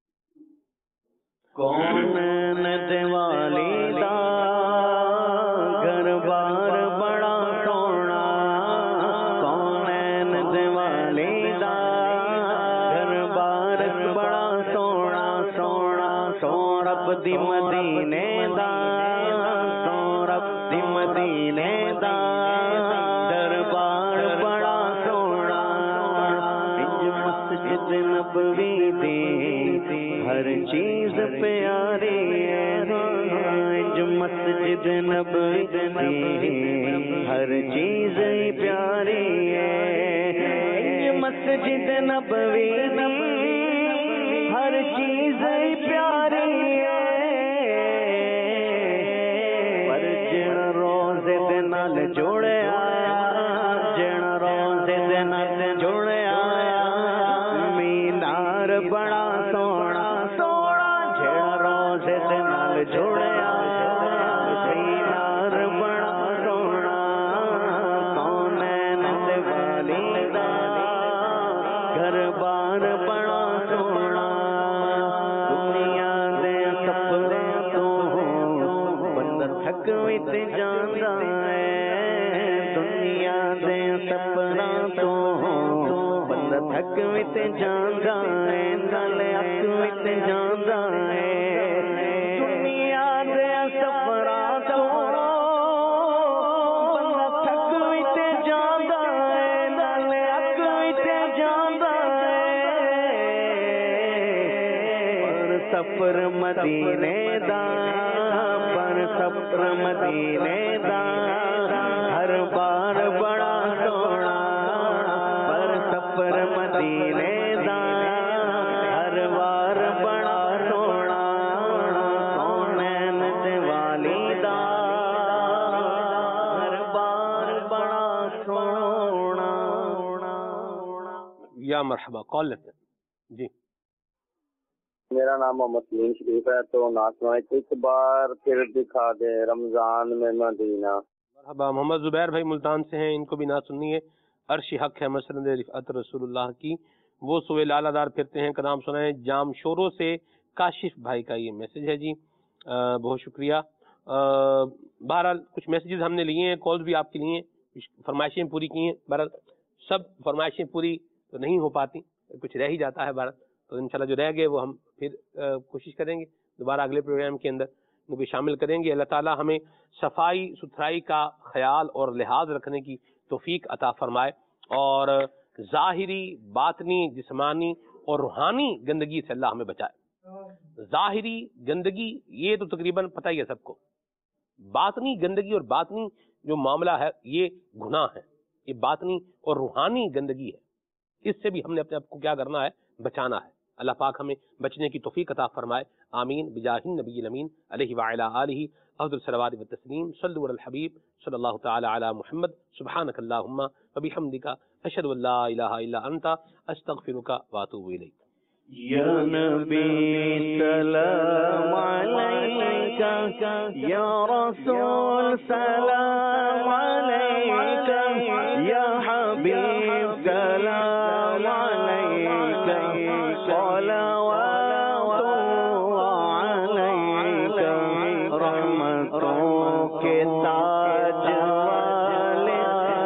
کونین دے والدہ گھر بار بڑا سونا، کونین دے والدہ گھر بار بڑا سونا، سونا سو رب دی مدینے دا، سو رب دی مدینے دا دربار بڑا سونا. مسجد نبوی دی ہر چیز پیاری ہے، مسجد نبوی دی ہر چیز پیاری ہے، مسجد نبوی دی ہر چیز پیاری ہے. پر جن روزے دے نال جوڑیا، جن روزے دے نال جوڑیا مینار بڑا سونا، سونا جن روزے دے نال جوڑیا مینار بڑا سونا. کونین دے والدہ گھر بار بڑا سونا، دنیا دے سپنے تو بندہ تھک وی تے جاندا ہے، دنیا دے سپنا تو بندہ تھک وی تے جاندا ہے، نالے اک وی تے جاندا ہے. دنیا دے سپنا تو بندہ تھک وی تے جاندا ہے، نالے اک وی تے جاندا ہے. پر سفر مدینے دا، پر سفر مدینے دا ہر بار بڑا سونا، پر سفر مدینے دا ہر بار بڑا سونا. کونین دے والدہ ہر بار بڑا سونا. یا مرحبا، کال لیتے ہیں جی. میرا نام محمد سلیم شریف ہے، تو ناسوائے ایک بار پھر دکھا دے رمضان میں مدینہ. مرحبا. محمد زبیر بھائی ملتان سے ہیں، ان کو بھی نہ سننی ہے. عرش حق ہے مسند رفعت رسول اللہ کی، وہ سوئے لالہ دار پھرتے ہیں. کلام سنائیں. جام شوروں سے کاشف بھائی کا یہ میسج ہے جی. بہت شکریہ. بہرحال کچھ میسیجز ہم نے لیے ہیں، کالز بھی آپ کے لیے، فرمائشیں پوری کی ہیں. بہرحال سب فرمائشیں پوری تو نہیں ہو پاتی، کچھ رہ ہی جاتا ہے. بہرحال تو انشاءاللہ جو رہ گئے وہ ہم پھر کوشش کریں گے دوبارہ اگلے پروگرام کے اندر وہ بھی شامل کریں گے. اللہ تعالیٰ ہمیں صفائی ستھرائی کا خیال اور لحاظ رکھنے کی توفیق عطا فرمائے، اور ظاہری، باطنی، جسمانی اور روحانی گندگی سے اللہ ہمیں بچائے. ظاہری گندگی یہ تو تقریباً پتہ ہی ہے سب کو، باطنی گندگی اور باطنی جو معاملہ ہے یہ گناہ ہے، یہ باطنی اور روحانی گندگی ہے. اس سے بھی ہم نے اپنے آپ کو کیا کرنا ہے، بچانا ہے. اللہ پاک ہمیں بچنے کی توفیق عطا فرمائے. آمین بجاہ النبی الامین علیہ وعلی آلہ افضل الصلوات والتسلیم. صلوا علی الحبیب صلی اللہ تعالی علی محمد. سبحانک اللہم وبحمدک اشہد ان لا الہ الا انت استغفرک واتوب الیک. یا نبی سلام علیکہ، یا رسول سلام علیکہ، یا حبیب سلام علیکہ، صلوات علیکہ، رحمتوں کے تاج والے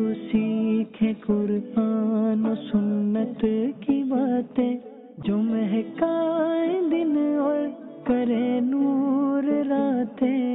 سیکھے قرآن و سنت کی باتیں، جو مہکائیں دن اور کرے نور راتیں،